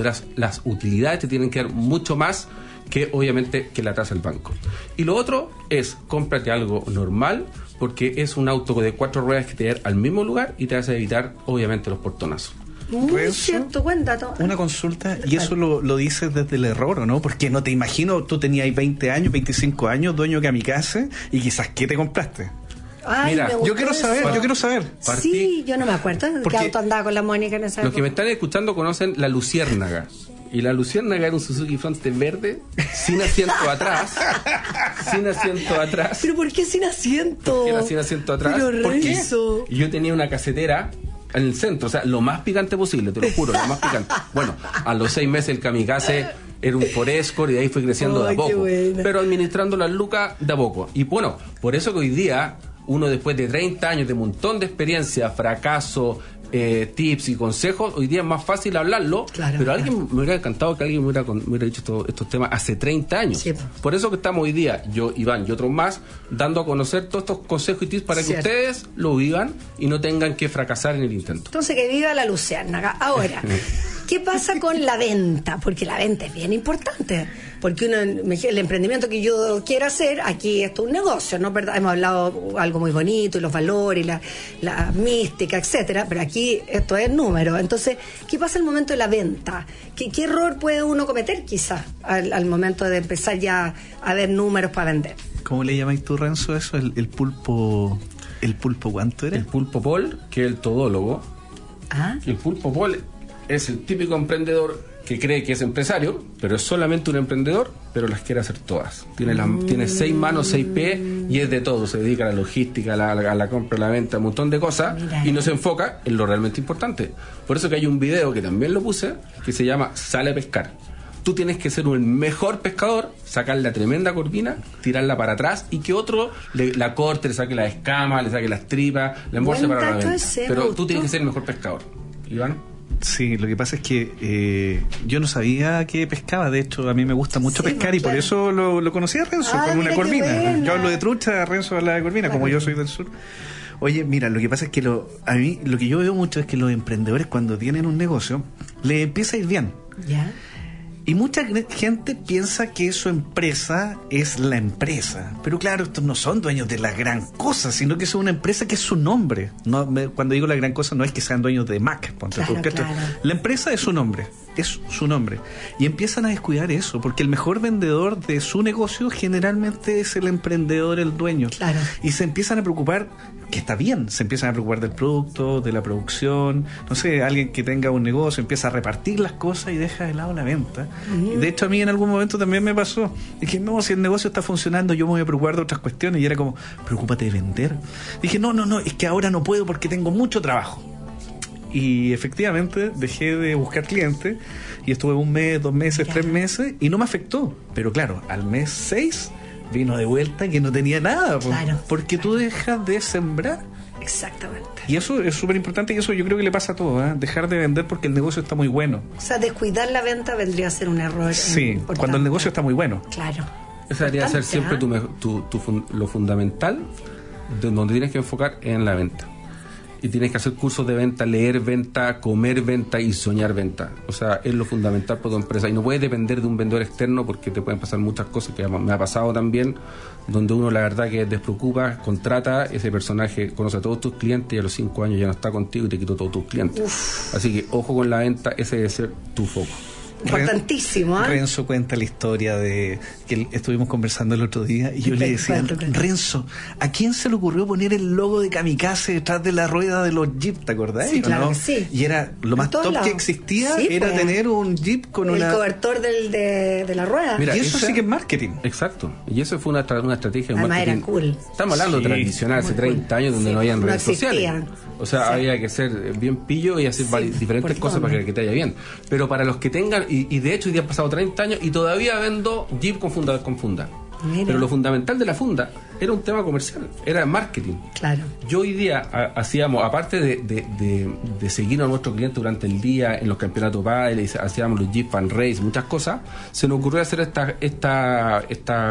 las utilidades te tienen que dar mucho más que obviamente que la tasa del banco. Y lo otro es, cómprate algo normal, porque es un auto de 4 ruedas que te va a ir al mismo lugar y te vas a evitar obviamente los portonazos. Muy cierto, buen dato. Una consulta, y eso lo dices desde el error, ¿o no? Porque no te imagino, tú tenías 20 años, 25 años, dueño de kamikaze, y quizás, ¿qué te compraste? Ay, mira, yo quiero saber. Sí, yo no me acuerdo de qué auto andaba con la Mónica en esa época. Los que me están escuchando conocen la Luciérnaga. Y la Luciérnaga era un Suzuki Fronte verde, sin asiento atrás. Sin asiento atrás. ¿Pero por qué sin asiento? ¿Por qué era sin asiento atrás? ¿Por qué? Y yo tenía una casetera en el centro, o sea, lo más picante posible, te lo juro, lo más picante. Bueno, a los 6 meses el kamikaze era un Forescore y de ahí fue creciendo de a poco. Pero administrando las lucas de a poco. Y bueno, por eso que hoy día, uno después de 30 años de un montón de experiencia, fracaso, tips y consejos, hoy día es más fácil hablarlo, pero alguien me hubiera encantado que alguien me hubiera dicho estos temas hace 30 años. Sí. Por eso que estamos hoy día, yo, Iván y otros más, dando a conocer todos estos consejos y tips para que ustedes lo vivan y no tengan que fracasar en el intento. Entonces, que viva la Luciérnaga. Ahora, ¿qué pasa con la venta? Porque la venta es bien importante. Porque el emprendimiento que yo quiero hacer, aquí esto es un negocio, ¿no? ¿Verdad? Hemos hablado algo muy bonito, y los valores, la mística, etcétera, pero aquí esto es número. Entonces, ¿qué pasa al momento de la venta? ¿Qué error puede uno cometer quizás al momento de empezar ya a ver números para vender? ¿Cómo le llamáis tú, Renzo, eso? El pulpo... ¿El pulpo cuánto era? El pulpo Paul, que es el todólogo. El pulpo Paul es el típico emprendedor que cree que es empresario, pero es solamente un emprendedor, pero las quiere hacer todas. Tiene 6 manos, 6 pies y es de todo. Se dedica a la logística, a la compra, a la venta, un montón de cosas. Mira. Y no se enfoca en lo realmente importante. Por eso que hay un video que también lo puse, que se llama Sale a pescar. Tú tienes que ser un mejor pescador, sacar la tremenda corvina, tirarla para atrás y que otro la corte, le saque la escama, le saque las tripas, la embolse para la venta. Pero tú tienes que ser el mejor pescador. Iván. Sí, lo que pasa es que yo no sabía que pescaba. De hecho, a mí me gusta mucho pescar y por eso lo conocí a Renzo con una corvina. Yo hablo de trucha, Renzo habla de corvina, como yo soy del sur. Oye, mira, lo que pasa es que a mí lo que yo veo mucho es que los emprendedores, cuando tienen un negocio, les empieza a ir bien. ¿Ya? Y mucha gente piensa que su empresa es la empresa. Pero claro, estos no son dueños de la gran cosa, sino que es una empresa que es su nombre. Cuando digo la gran cosa, no es que sean dueños de Mac. La empresa es su nombre. Es su nombre. Y empiezan a descuidar eso, porque el mejor vendedor de su negocio generalmente es el emprendedor, el dueño. Claro. Y se empiezan a preocupar, que está bien, se empiezan a preocupar del producto, de la producción. No sé, alguien que tenga un negocio empieza a repartir las cosas y deja de lado la venta. De hecho, a mí en algún momento también me pasó. Dije, no, si el negocio está funcionando, yo me voy a preocupar de otras cuestiones. Y era como, preocúpate de vender. Dije, no, es que ahora no puedo porque tengo mucho trabajo. Y efectivamente dejé de buscar clientes y estuve 1 mes, 2 meses, 3 meses y no me afectó. Pero claro, al mes 6 vino de vuelta que no tenía nada. Porque tú dejas de sembrar. Exactamente. Y eso es súper importante y eso yo creo que le pasa a todos, ¿eh? Dejar de vender porque el negocio está muy bueno. O sea, descuidar la venta vendría a ser un error. Sí, importante. Cuando el negocio está muy bueno. Claro. Esa debería ser siempre lo fundamental, donde tienes que enfocar en la venta. Y tienes que hacer cursos de venta, leer venta, comer venta y soñar venta. O sea, es lo fundamental para tu empresa. Y no puedes depender de un vendedor externo porque te pueden pasar muchas cosas, que me ha pasado también, donde uno la verdad que despreocupa, contrata ese personaje, conoce a todos tus clientes y a los 5 años ya no está contigo y te quitó todos tus clientes. Así que ojo con la venta, ese debe ser tu foco. Importantísimo, ¿eh? Renzo cuenta la historia de que estuvimos conversando el otro día y yo le decía, Renzo, ¿a quién se le ocurrió poner el logo de Kamikaze detrás de la rueda de los Jeep? ¿Te acordás? Sí, claro, ¿no? que sí. Y era lo más top que existía, era tener un Jeep con el cobertor de la rueda. Mira, y eso sí que es marketing. Exacto. Y eso fue una estrategia de además marketing. Era cool. Estamos hablando tradicional, hace 30 años donde no habían redes sociales. O sea, había que ser bien pillo y hacer diferentes cosas para que te vaya bien. Pero para los que tengan, y de hecho hoy día han pasado 30 años y todavía vendo Jeep con funda. Mira. Pero lo fundamental de la funda era un tema comercial, era marketing. Claro. Yo hoy día hacíamos, aparte de seguir a nuestros clientes durante el día en los campeonatos padre, hacíamos los Jeep Fan Race, muchas cosas, se nos ocurrió hacer esta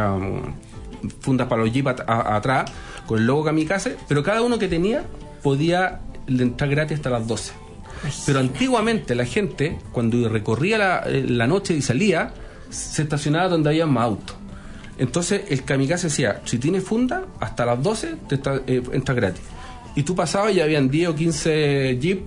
fundas para los Jeep atrás con el logo Kamikaze, pero cada uno que tenía podía entrar gratis hasta las 12. Pero antiguamente la gente, cuando recorría la noche y salía, se estacionaba donde había más autos. Entonces el Kamikaze decía, si tienes funda, hasta las 12 entras gratis. Y tú pasabas y habían 10 o 15 Jeep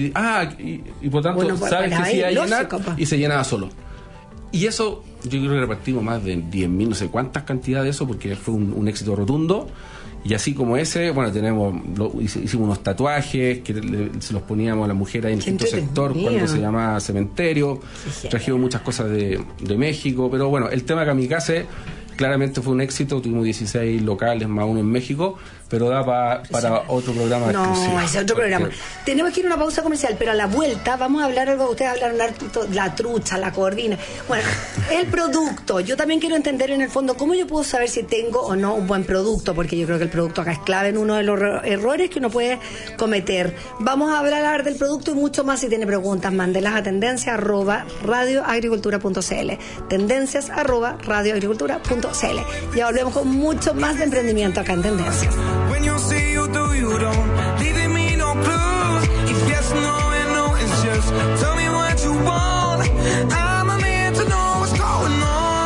y por tanto sabes que se iba a llenar y se llenaba solo. Y eso, yo creo que repartimos más de 10.000, no sé cuántas cantidades de eso, porque fue un éxito rotundo. Y así como ese, bueno, hicimos unos tatuajes que se los poníamos a las mujeres en el quinto sector cuando se llamaba cementerio. Trajimos muchas cosas de México, pero bueno, el tema Kamikaze claramente fue un éxito. Tuvimos 16 locales más uno en México, pero da para otro programa. No, ese otro programa. Tenemos que ir a una pausa comercial, pero a la vuelta vamos a hablar algo. Ustedes hablaron la trucha, la corvina. Bueno, el producto. Yo también quiero entender en el fondo cómo yo puedo saber si tengo o no un buen producto, porque yo creo que el producto acá es clave en uno de los errores que uno puede cometer. Vamos a hablar del producto y mucho más. Si tiene preguntas, mándelas a tendencias@radioagricultura.cl. tendencias@radioagricultura.cl. Ya volvemos con mucho más de emprendimiento acá en Tendencias. When you say you do, you don't. Leaving me no clues. If yes, no, and no, it's just tell me what you want. I'm a man to know what's going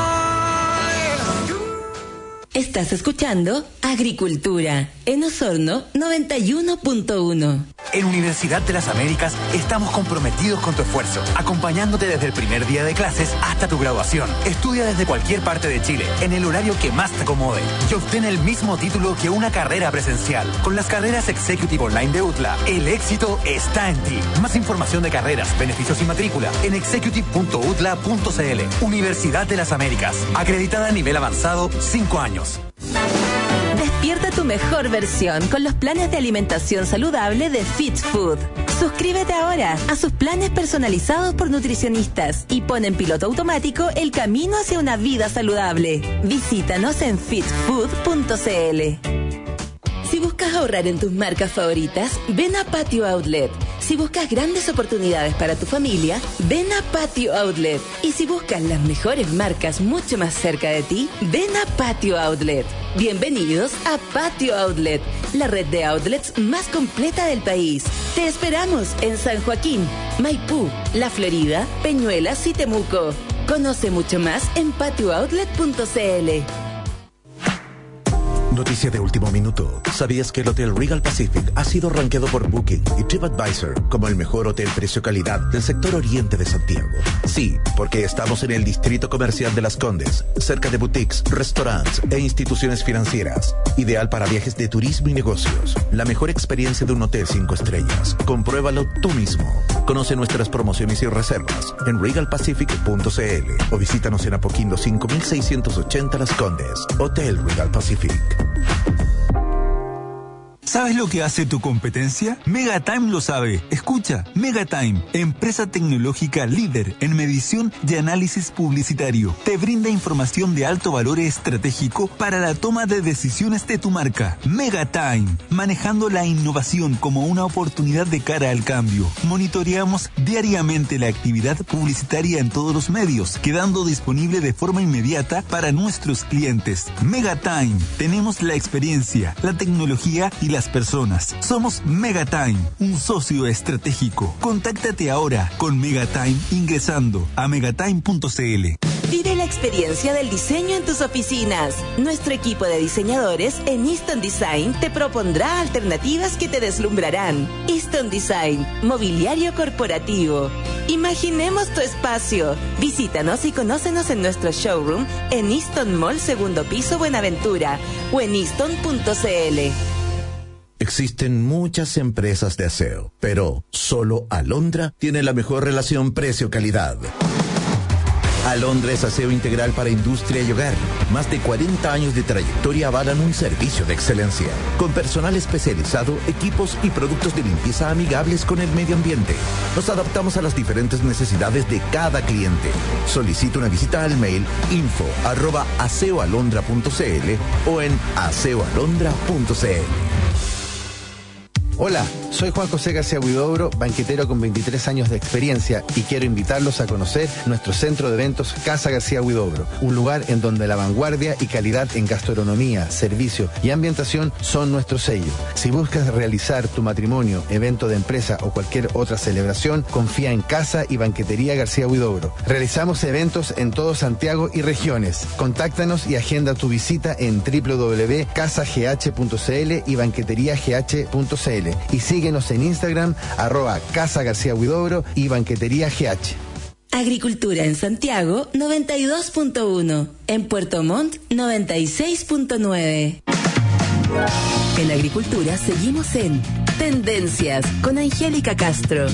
on. Estás escuchando Agricultura en Osorno 91.1. En Universidad de las Américas estamos comprometidos con tu esfuerzo, acompañándote desde el primer día de clases hasta tu graduación. Estudia desde cualquier parte de Chile, en el horario que más te acomode, y obtén el mismo título que una carrera presencial. Con las carreras Executive Online de UTLA, el éxito está en ti. Más información de carreras, beneficios y matrícula en executive.utla.cl. Universidad de las Américas, acreditada a nivel avanzado, 5 años. Despierta tu mejor versión con los planes de alimentación saludable de Fit Food. Suscríbete ahora a sus planes personalizados por nutricionistas y pon en piloto automático el camino hacia una vida saludable. Visítanos en fitfood.cl. Si buscas ahorrar en tus marcas favoritas, ven a Patio Outlet. Si buscas grandes oportunidades para tu familia, ven a Patio Outlet. Y si buscas las mejores marcas mucho más cerca de ti, ven a Patio Outlet. Bienvenidos a Patio Outlet, la red de outlets más completa del país. Te esperamos en San Joaquín, Maipú, La Florida, Peñuelas y Temuco. Conoce mucho más en patiooutlet.cl. Noticia de último minuto. ¿Sabías que el Hotel Regal Pacific ha sido rankeado por Booking y TripAdvisor como el mejor hotel precio-calidad del sector oriente de Santiago? Sí, porque estamos en el distrito comercial de Las Condes, cerca de boutiques, restaurantes e instituciones financieras. Ideal para viajes de turismo y negocios. La mejor experiencia de un hotel 5 estrellas. Compruébalo tú mismo. Conoce nuestras promociones y reservas en regalpacific.cl o visítanos en Apoquindo 5680 Las Condes. Hotel Regal Pacific. ¿Sabes lo que hace tu competencia? Megatime lo sabe. Escucha, Megatime, empresa tecnológica líder en medición y análisis publicitario. Te brinda información de alto valor estratégico para la toma de decisiones de tu marca. Megatime, manejando la innovación como una oportunidad de cara al cambio. Monitoreamos diariamente la actividad publicitaria en todos los medios, quedando disponible de forma inmediata para nuestros clientes. Megatime, tenemos la experiencia, la tecnología y las personas. Somos Megatime, un socio estratégico. Contáctate ahora con Megatime ingresando a megatime.cl. Vive la experiencia del diseño en tus oficinas. Nuestro equipo de diseñadores en Easton Design te propondrá alternativas que te deslumbrarán. Easton Design, mobiliario corporativo. Imaginemos tu espacio. Visítanos y conócenos en nuestro showroom en Easton Mall, segundo piso, Buenaventura, o en easton.cl. Existen muchas empresas de aseo, pero solo Alondra tiene la mejor relación precio-calidad. Alondra es aseo integral para industria y hogar. Más de 40 años de trayectoria avalan un servicio de excelencia. Con personal especializado, equipos y productos de limpieza amigables con el medio ambiente. Nos adaptamos a las diferentes necesidades de cada cliente. Solicita una visita al mail info@aseoalondra.cl o en aseoalondra.cl. Hola, soy Juan José García Huidobro, banquetero con 23 años de experiencia, y quiero invitarlos a conocer nuestro centro de eventos Casa García Huidobro, un lugar en donde la vanguardia y calidad en gastronomía, servicio y ambientación son nuestro sello. Si buscas realizar tu matrimonio, evento de empresa o cualquier otra celebración, confía en Casa y Banquetería García Huidobro. Realizamos eventos en todo Santiago y regiones. Contáctanos y agenda tu visita en www.casagh.cl y banqueteriagh.cl. Y síguenos en Instagram, @Casa García Huidobro y Banquetería GH. Agricultura en Santiago 92.1, en Puerto Montt 96.9. En Agricultura seguimos en Tendencias con Angélica Castro.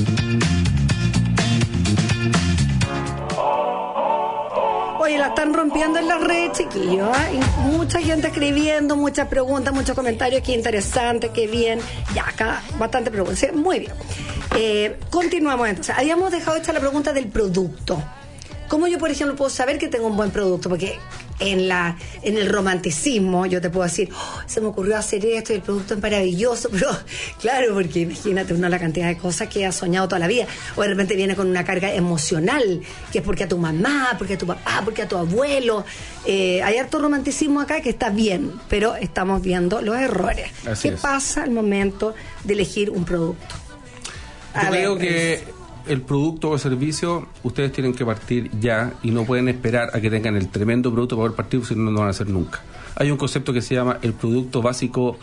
Oye, la están rompiendo en las redes, chiquillos, ¿eh? Y mucha gente escribiendo, muchas preguntas, muchos comentarios. Qué interesante, qué bien. Ya, acá bastante preguntas. Sí, muy bien. Continuamos entonces. Habíamos dejado hecha la pregunta del producto. ¿Cómo yo, por ejemplo, puedo saber que tengo un buen producto? Porque en el romanticismo yo te puedo decir, se me ocurrió hacer esto y el producto es maravilloso, pero claro, porque imagínate la cantidad de cosas que has soñado toda la vida, o de repente viene con una carga emocional, que es porque a tu mamá, porque a tu papá, porque a tu abuelo. Hay harto romanticismo acá que está bien, pero estamos viendo los errores. ¿Qué pasa al momento de elegir un producto? Yo creo que el producto o servicio ustedes tienen que partir ya y no pueden esperar a que tengan el tremendo producto para poder partir, si no, no van a hacer nunca. Hay un concepto que se llama el producto básico,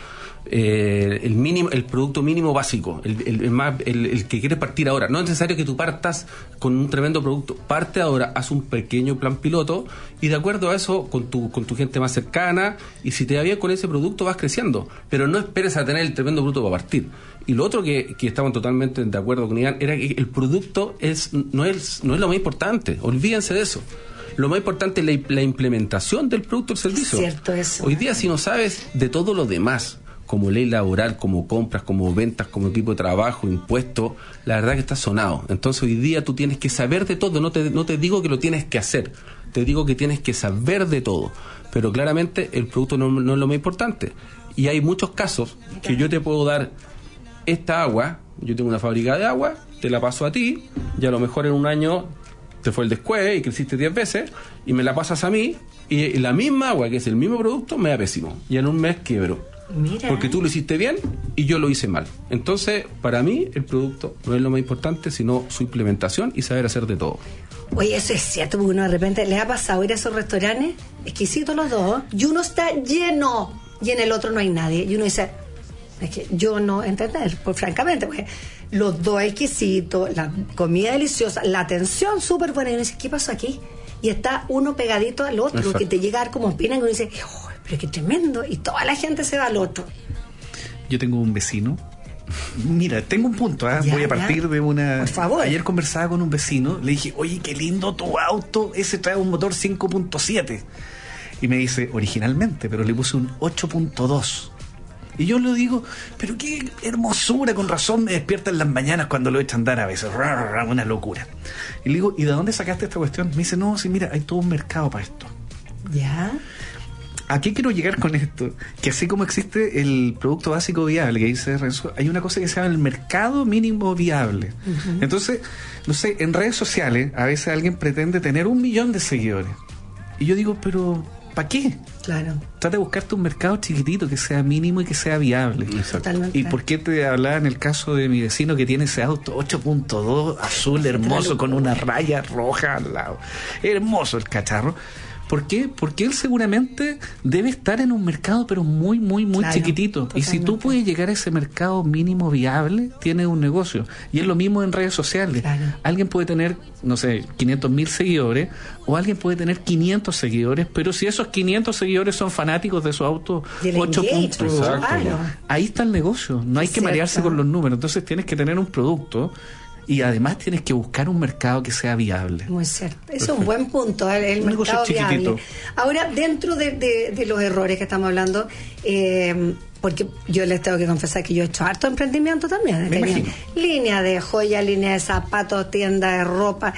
el producto mínimo básico, el que quieres partir ahora. No es necesario que tú partas con un tremendo producto. Parte ahora, haz un pequeño plan piloto y de acuerdo a eso con tu gente más cercana, y si te va bien con ese producto vas creciendo, pero no esperes a tener el tremendo producto para partir. Y lo otro que estamos totalmente de acuerdo con Ian era que el producto no es lo más importante. Olvídense de eso. Lo más importante es la implementación del producto o el servicio. Es cierto eso. Hoy día, si no sabes de todo lo demás, como ley laboral, como compras, como ventas, como equipo de trabajo, impuestos, la verdad que estás sonado. Entonces hoy día tú tienes que saber de todo. No te digo que lo tienes que hacer, te digo que tienes que saber de todo. Pero claramente el producto no es lo más importante. Y hay muchos casos que yo te puedo dar esta agua. Yo tengo una fábrica de agua, te la paso a ti, y a lo mejor en un año te fue el descueve y creciste 10 veces, y me la pasas a mí, y la misma agua, que es el mismo producto, me da pésimo. Y en un mes quiebro. Mira. Porque tú lo hiciste bien y yo lo hice mal. Entonces, para mí, el producto no es lo más importante, sino su implementación y saber hacer de todo. Oye, eso es cierto, porque uno de repente le ha pasado ir a esos restaurantes, exquisitos los dos, y uno está lleno, y en el otro no hay nadie. Y uno dice, es que yo no entender, pues francamente, porque los dos exquisitos, la comida deliciosa, la atención súper buena, y uno dice, ¿qué pasó aquí? Y está uno pegadito al otro. Exacto. Que te llega a dar como pena, y uno dice, oh, pero qué tremendo, y toda la gente se va al otro. Yo tengo un vecino Mira, tengo un punto, voy a partir de una... Por favor. Ayer conversaba con un vecino, le dije, oye, qué lindo tu auto, ese trae un motor 5.7. Y me dice, originalmente, pero le puse un 8.2. Y yo le digo, pero qué hermosura, con razón me despierta en las mañanas cuando lo echo a andar a veces, una locura. Y le digo, ¿y de dónde sacaste esta cuestión? Me dice, no, sí, mira, hay todo un mercado para esto. ¿Ya? ¿A qué quiero llegar con esto? Que así como existe el producto básico viable, que dice Renzo, hay una cosa que se llama el mercado mínimo viable. Uh-huh. Entonces, no sé, en redes sociales a veces alguien pretende tener 1 millón de seguidores. Y yo digo, pero ¿para qué? Claro. Trata de buscarte un mercado chiquitito que sea mínimo y que sea viable. Totalmente. ¿Y por qué te hablaba en el caso de mi vecino que tiene ese auto 8.2 azul hermoso con una raya roja al lado? Hermoso el cacharro. ¿Por qué? Porque él seguramente debe estar en un mercado pero muy, muy, muy claro, chiquitito. Totalmente. Y si tú puedes llegar a ese mercado mínimo viable, tienes un negocio. Y es lo mismo en redes sociales. Claro. Alguien puede tener, no sé, 500.000 seguidores, o alguien puede tener 500 seguidores, pero si esos 500 seguidores son fanáticos de su auto 8 puntos, claro, ahí está el negocio. No hay que marearse con los números. Entonces tienes que tener un producto y además tienes que buscar un mercado que sea viable. Muy cierto. Eso es un buen punto, el mercado viable. Ahora, dentro de los errores que estamos hablando, porque yo les tengo que confesar que yo he hecho harto emprendimiento también. Línea de joya, línea de zapatos, tienda de ropa,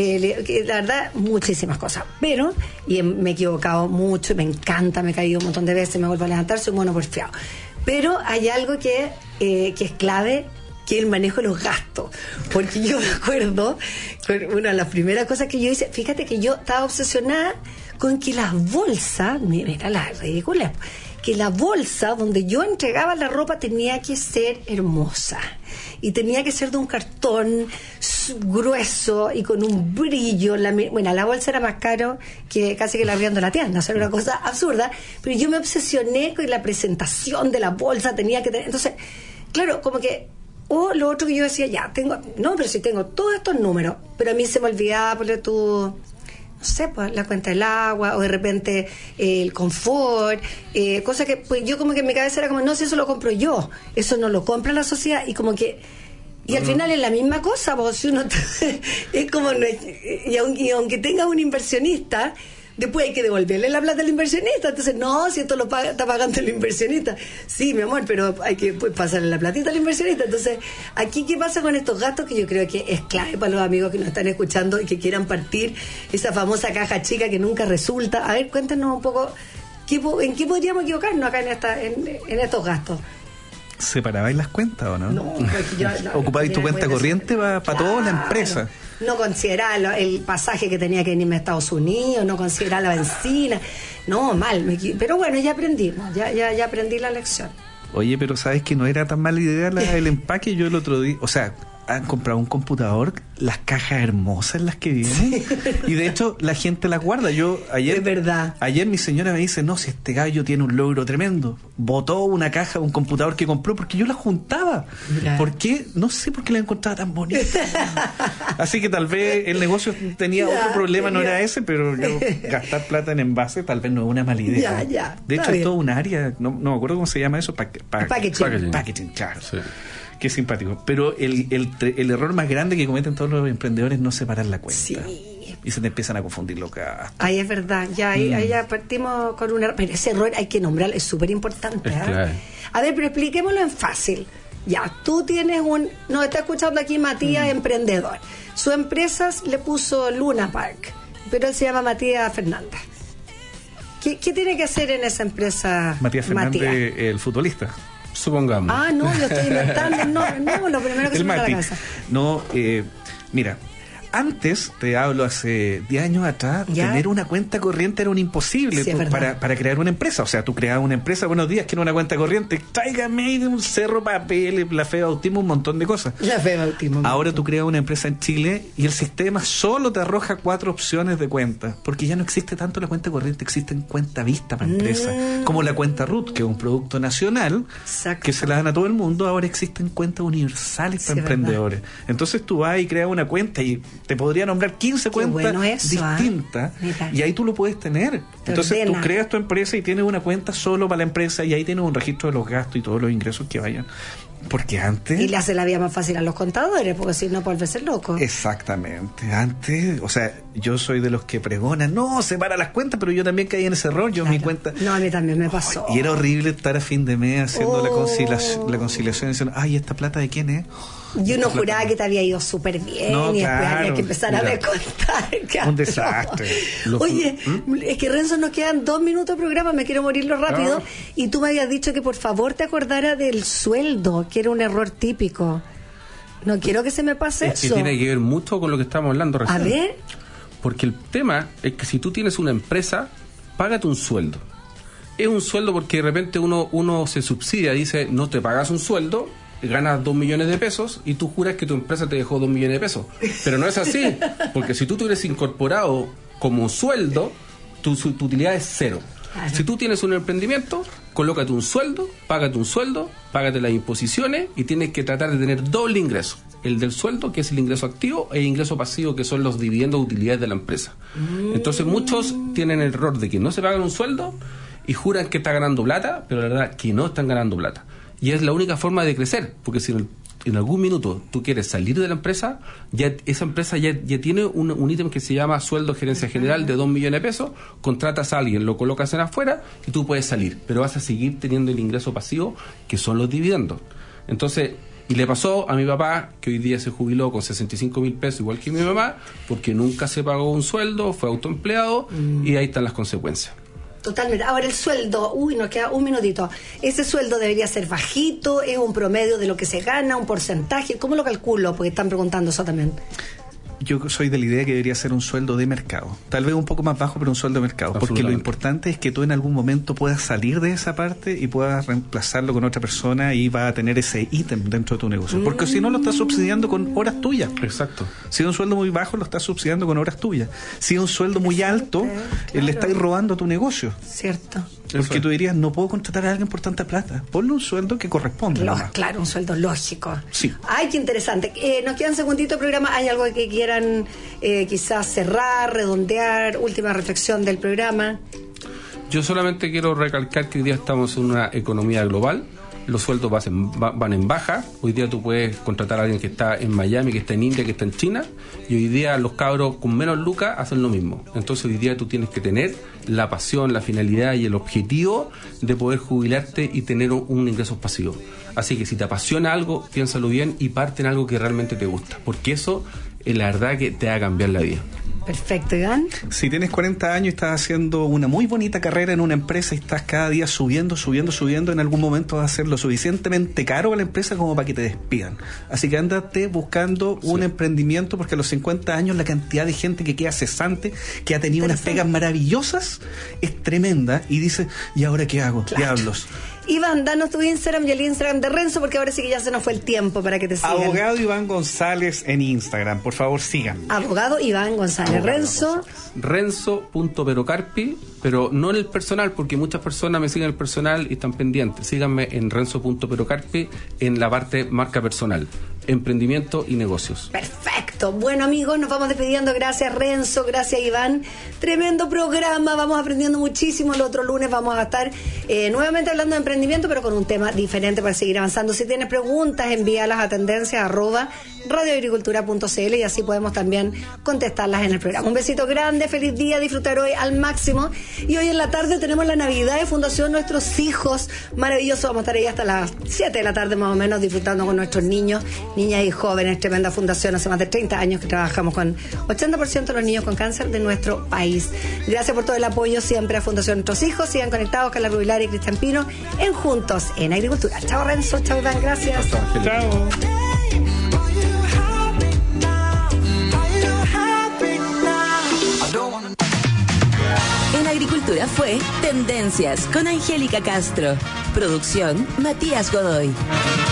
la verdad, muchísimas cosas. Pero, y me he equivocado mucho, me encanta, me he caído un montón de veces, me vuelvo a levantar, soy un mono porfiado. Pero hay algo que es clave, que el manejo de los gastos, porque yo me acuerdo con una de las primeras cosas que yo hice, fíjate que yo estaba obsesionada con que las bolsas, mira la ridícula, que la bolsa donde yo entregaba la ropa tenía que ser hermosa y tenía que ser de un cartón grueso y con un brillo. Bueno, la bolsa era más caro que casi que la abriendo la tienda, o sea, era una cosa absurda, pero yo me obsesioné con la presentación de la bolsa, tenía que tener, entonces, claro, como que lo otro que yo decía, pero si tengo todos estos números, pero a mí se me olvidaba poner no sé, pues la cuenta del agua, o de repente el confort, cosas que pues yo como que en mi cabeza era como, no, si eso lo compro yo, eso no lo compra la sociedad, y como que y al final es la misma cosa, pues, si uno es como, y aunque tengas un inversionista, después hay que devolverle la plata al inversionista. Entonces, no, si esto está pagando el inversionista. Sí, mi amor, pero hay que pasarle la platita al inversionista. Entonces, aquí, ¿qué pasa con estos gastos? Que yo creo que es clave para los amigos que nos están escuchando y que quieran partir esa famosa caja chica que nunca resulta. A ver, cuéntanos un poco, ¿en qué podríamos equivocarnos acá en estos gastos? ¿Separabais las cuentas o no? No, ¿ocupabais tu cuenta corriente para toda la empresa? No consideraba el pasaje que tenía que irme a Estados Unidos, no consideraba la benzina. No, mal. Pero bueno, ya aprendimos, ya aprendí la lección. Oye, pero ¿sabes que no era tan mala idea el empaque? Yo el otro día, o sea, han comprado un computador, las cajas hermosas las que vienen, sí. Y de hecho la gente las guarda. Yo ayer, es verdad. Ayer mi señora me dice, no, si este gallo tiene un logro tremendo, botó una caja, un computador que compró porque yo la juntaba. Mira. ¿Por qué? No sé por qué la encontraba tan bonita. Así que tal vez el negocio tenía otro problema, no era ese, pero yo gastar plata en envase tal vez no es una mala idea. De hecho es todo un área, no me acuerdo cómo se llama eso, packaging, claro. Sí. Qué simpático. Pero el error más grande que cometen todos los emprendedores es no separar la cuenta. Sí. Y se te empiezan a confundir los gastos. Ahí es verdad. Ahí ya partimos con una... Pero ese error hay que nombrarlo, es súper importante. Claro. A ver, pero expliquémoslo en fácil. Ya, tú tienes nos está escuchando aquí Matías, emprendedor. Su empresa le puso Luna Park, pero él se llama Matías Fernández. ¿Qué tiene que hacer en esa empresa? Matías Fernández, el futbolista. Supongamos. No, yo estoy inventando. No, lo primero que se me da la cabeza. No, mira, antes, te hablo hace 10 años atrás, tener una cuenta corriente era un imposible para crear una empresa. O sea, tú creabas una empresa, buenos días, quiero una cuenta corriente, tráigame de un cerro papel, la fe de bautismo, un montón de cosas. La fe de bautismo. Ahora tú creas una empresa en Chile y el sistema solo te arroja 4 opciones de cuenta, porque ya no existe tanto la cuenta corriente, existen cuenta vista para empresas, como la cuenta RUT, que es un producto nacional que se la dan a todo el mundo. Ahora existen cuentas universales para emprendedores. Entonces tú vas y creas una cuenta y te podría nombrar 15 cuentas distintas, y ahí tú lo puedes tener. Entonces tú creas tu empresa y tienes una cuenta solo para la empresa, y ahí tienes un registro de los gastos y todos los ingresos que vayan. Porque antes... Y le hace la vida más fácil a los contadores, porque si no, vuelve a ser loco. Exactamente. Antes, o sea, yo soy de los que pregonan, no, separa las cuentas, pero yo también caí en ese error. Yo, claro, mi cuenta... No, a mí también me pasó. Y era horrible estar a fin de mes haciendo la conciliación y diciendo, ay, ¿esta plata de quién es? Y uno juraba que te había ido súper bien, y después había que empezar a descontar. Un desastre. Oye, es que Renzo, nos quedan 2 minutos de programa, me quiero morirlo rápido. Y tú me habías dicho que por favor te acordara del sueldo, que era un error típico. No quiero que se me pase eso. Que tiene que ver mucho con lo que estamos hablando recién. A ver. Porque el tema es que si tú tienes una empresa, págate un sueldo. Es un sueldo porque de repente uno se subsidia, dice, no te pagas un sueldo, ganas 2 millones de pesos y tú juras que tu empresa te dejó 2 millones de pesos. Pero no es así, porque si tú te hubieras incorporado como sueldo, tu utilidad es 0. Claro. Si tú tienes un emprendimiento, colócate un sueldo, págate las imposiciones y tienes que tratar de tener doble ingreso. El del sueldo, que es el ingreso activo, e el ingreso pasivo, que son los dividendos de utilidades de la empresa. Entonces muchos tienen el error de que no se pagan un sueldo y juran que está ganando plata, pero la verdad que no están ganando plata. Y es la única forma de crecer, porque si en algún minuto tú quieres salir de la empresa, ya esa empresa ya tiene un ítem que se llama sueldo gerencia general de 2 millones de pesos, contratas a alguien, lo colocas en afuera y tú puedes salir, pero vas a seguir teniendo el ingreso pasivo, que son los dividendos. Entonces, y le pasó a mi papá, que hoy día se jubiló con 65.000 pesos, igual que mi mamá, porque nunca se pagó un sueldo, fue autoempleado, y ahí están las consecuencias. Totalmente. Ahora el sueldo, nos queda un minutito. ¿Ese sueldo debería ser bajito? ¿Es un promedio de lo que se gana? ¿Un porcentaje? ¿Cómo lo calculo? Porque están preguntando eso también. Yo soy de la idea que debería ser un sueldo de mercado. Tal vez un poco más bajo, pero un sueldo de mercado. Porque lo importante es que tú en algún momento puedas salir de esa parte y puedas reemplazarlo con otra persona y vas a tener ese ítem dentro de tu negocio. Porque si no, lo estás subsidiando con horas tuyas. Exacto. Si es un sueldo muy bajo, lo estás subsidiando con horas tuyas. Si es un sueldo muy alto, claro, le estás robando a tu negocio. Cierto. Porque tú dirías, no puedo contratar a alguien por tanta plata. Ponle un sueldo que corresponde. Claro, un sueldo lógico. Sí. Ay, qué interesante. Nos quedan segunditos de programa. ¿Hay algo que quieran quizás cerrar, redondear? Última reflexión del programa. Yo solamente quiero recalcar que hoy día estamos en una economía global. Los sueldos van en baja. Hoy día tú puedes contratar a alguien que está en Miami, que está en India, que está en China, y hoy día los cabros con menos lucas hacen lo mismo. Entonces hoy día tú tienes que tener la pasión, la finalidad y el objetivo de poder jubilarte y tener un ingreso pasivo. Así que si te apasiona algo, piénsalo bien y parte en algo que realmente te gusta, porque eso es la verdad que te va a cambiar la vida. Perfecto, Iván. Si tienes 40 años y estás haciendo una muy bonita carrera en una empresa y estás cada día subiendo, en algún momento vas a ser lo suficientemente caro a la empresa como para que te despidan. Así que ándate buscando un emprendimiento, porque a los 50 años la cantidad de gente que queda cesante, que ha tenido unas pegas maravillosas, es tremenda, y dice, ¿y ahora qué hago? Claro. Diablos. Iván, danos tu Instagram y el Instagram de Renzo, porque ahora sí que ya se nos fue el tiempo para que te sigan. Abogado Iván González en Instagram, por favor síganme. Abogado Iván González. Renzo. Renzo.perocarpi, pero no en el personal, porque muchas personas me siguen en el personal y están pendientes. Síganme en Renzo.perocarpi en la parte marca personal, emprendimiento y negocios. Perfecto. Bueno, amigos, nos vamos despidiendo. Gracias, Renzo. Gracias, Iván. Tremendo programa. Vamos aprendiendo muchísimo. El otro lunes vamos a estar nuevamente hablando de emprendimiento, pero con un tema diferente para seguir avanzando. Si tienes preguntas, envíalas a tendencias@radioagricultura.cl y así podemos también contestarlas en el programa. Un besito grande. Feliz día. Disfrutar hoy al máximo. Y hoy en la tarde tenemos la Navidad de Fundación Nuestros Hijos. Maravilloso. Vamos a estar ahí hasta las 7 de la tarde más o menos disfrutando con nuestros niños, niñas y jóvenes. Tremenda fundación, hace más de 30 años que trabajamos con 80% de los niños con cáncer de nuestro país. Gracias por todo el apoyo siempre a Fundación Nuestros Hijos. Sigan conectados, Carla Rubilar y Cristian Pino en Juntos en Agricultura. Chao, Renzo. Chao, Iván. Gracias. Chao. En Agricultura fue Tendencias con Angélica Castro. Producción Matías Godoy.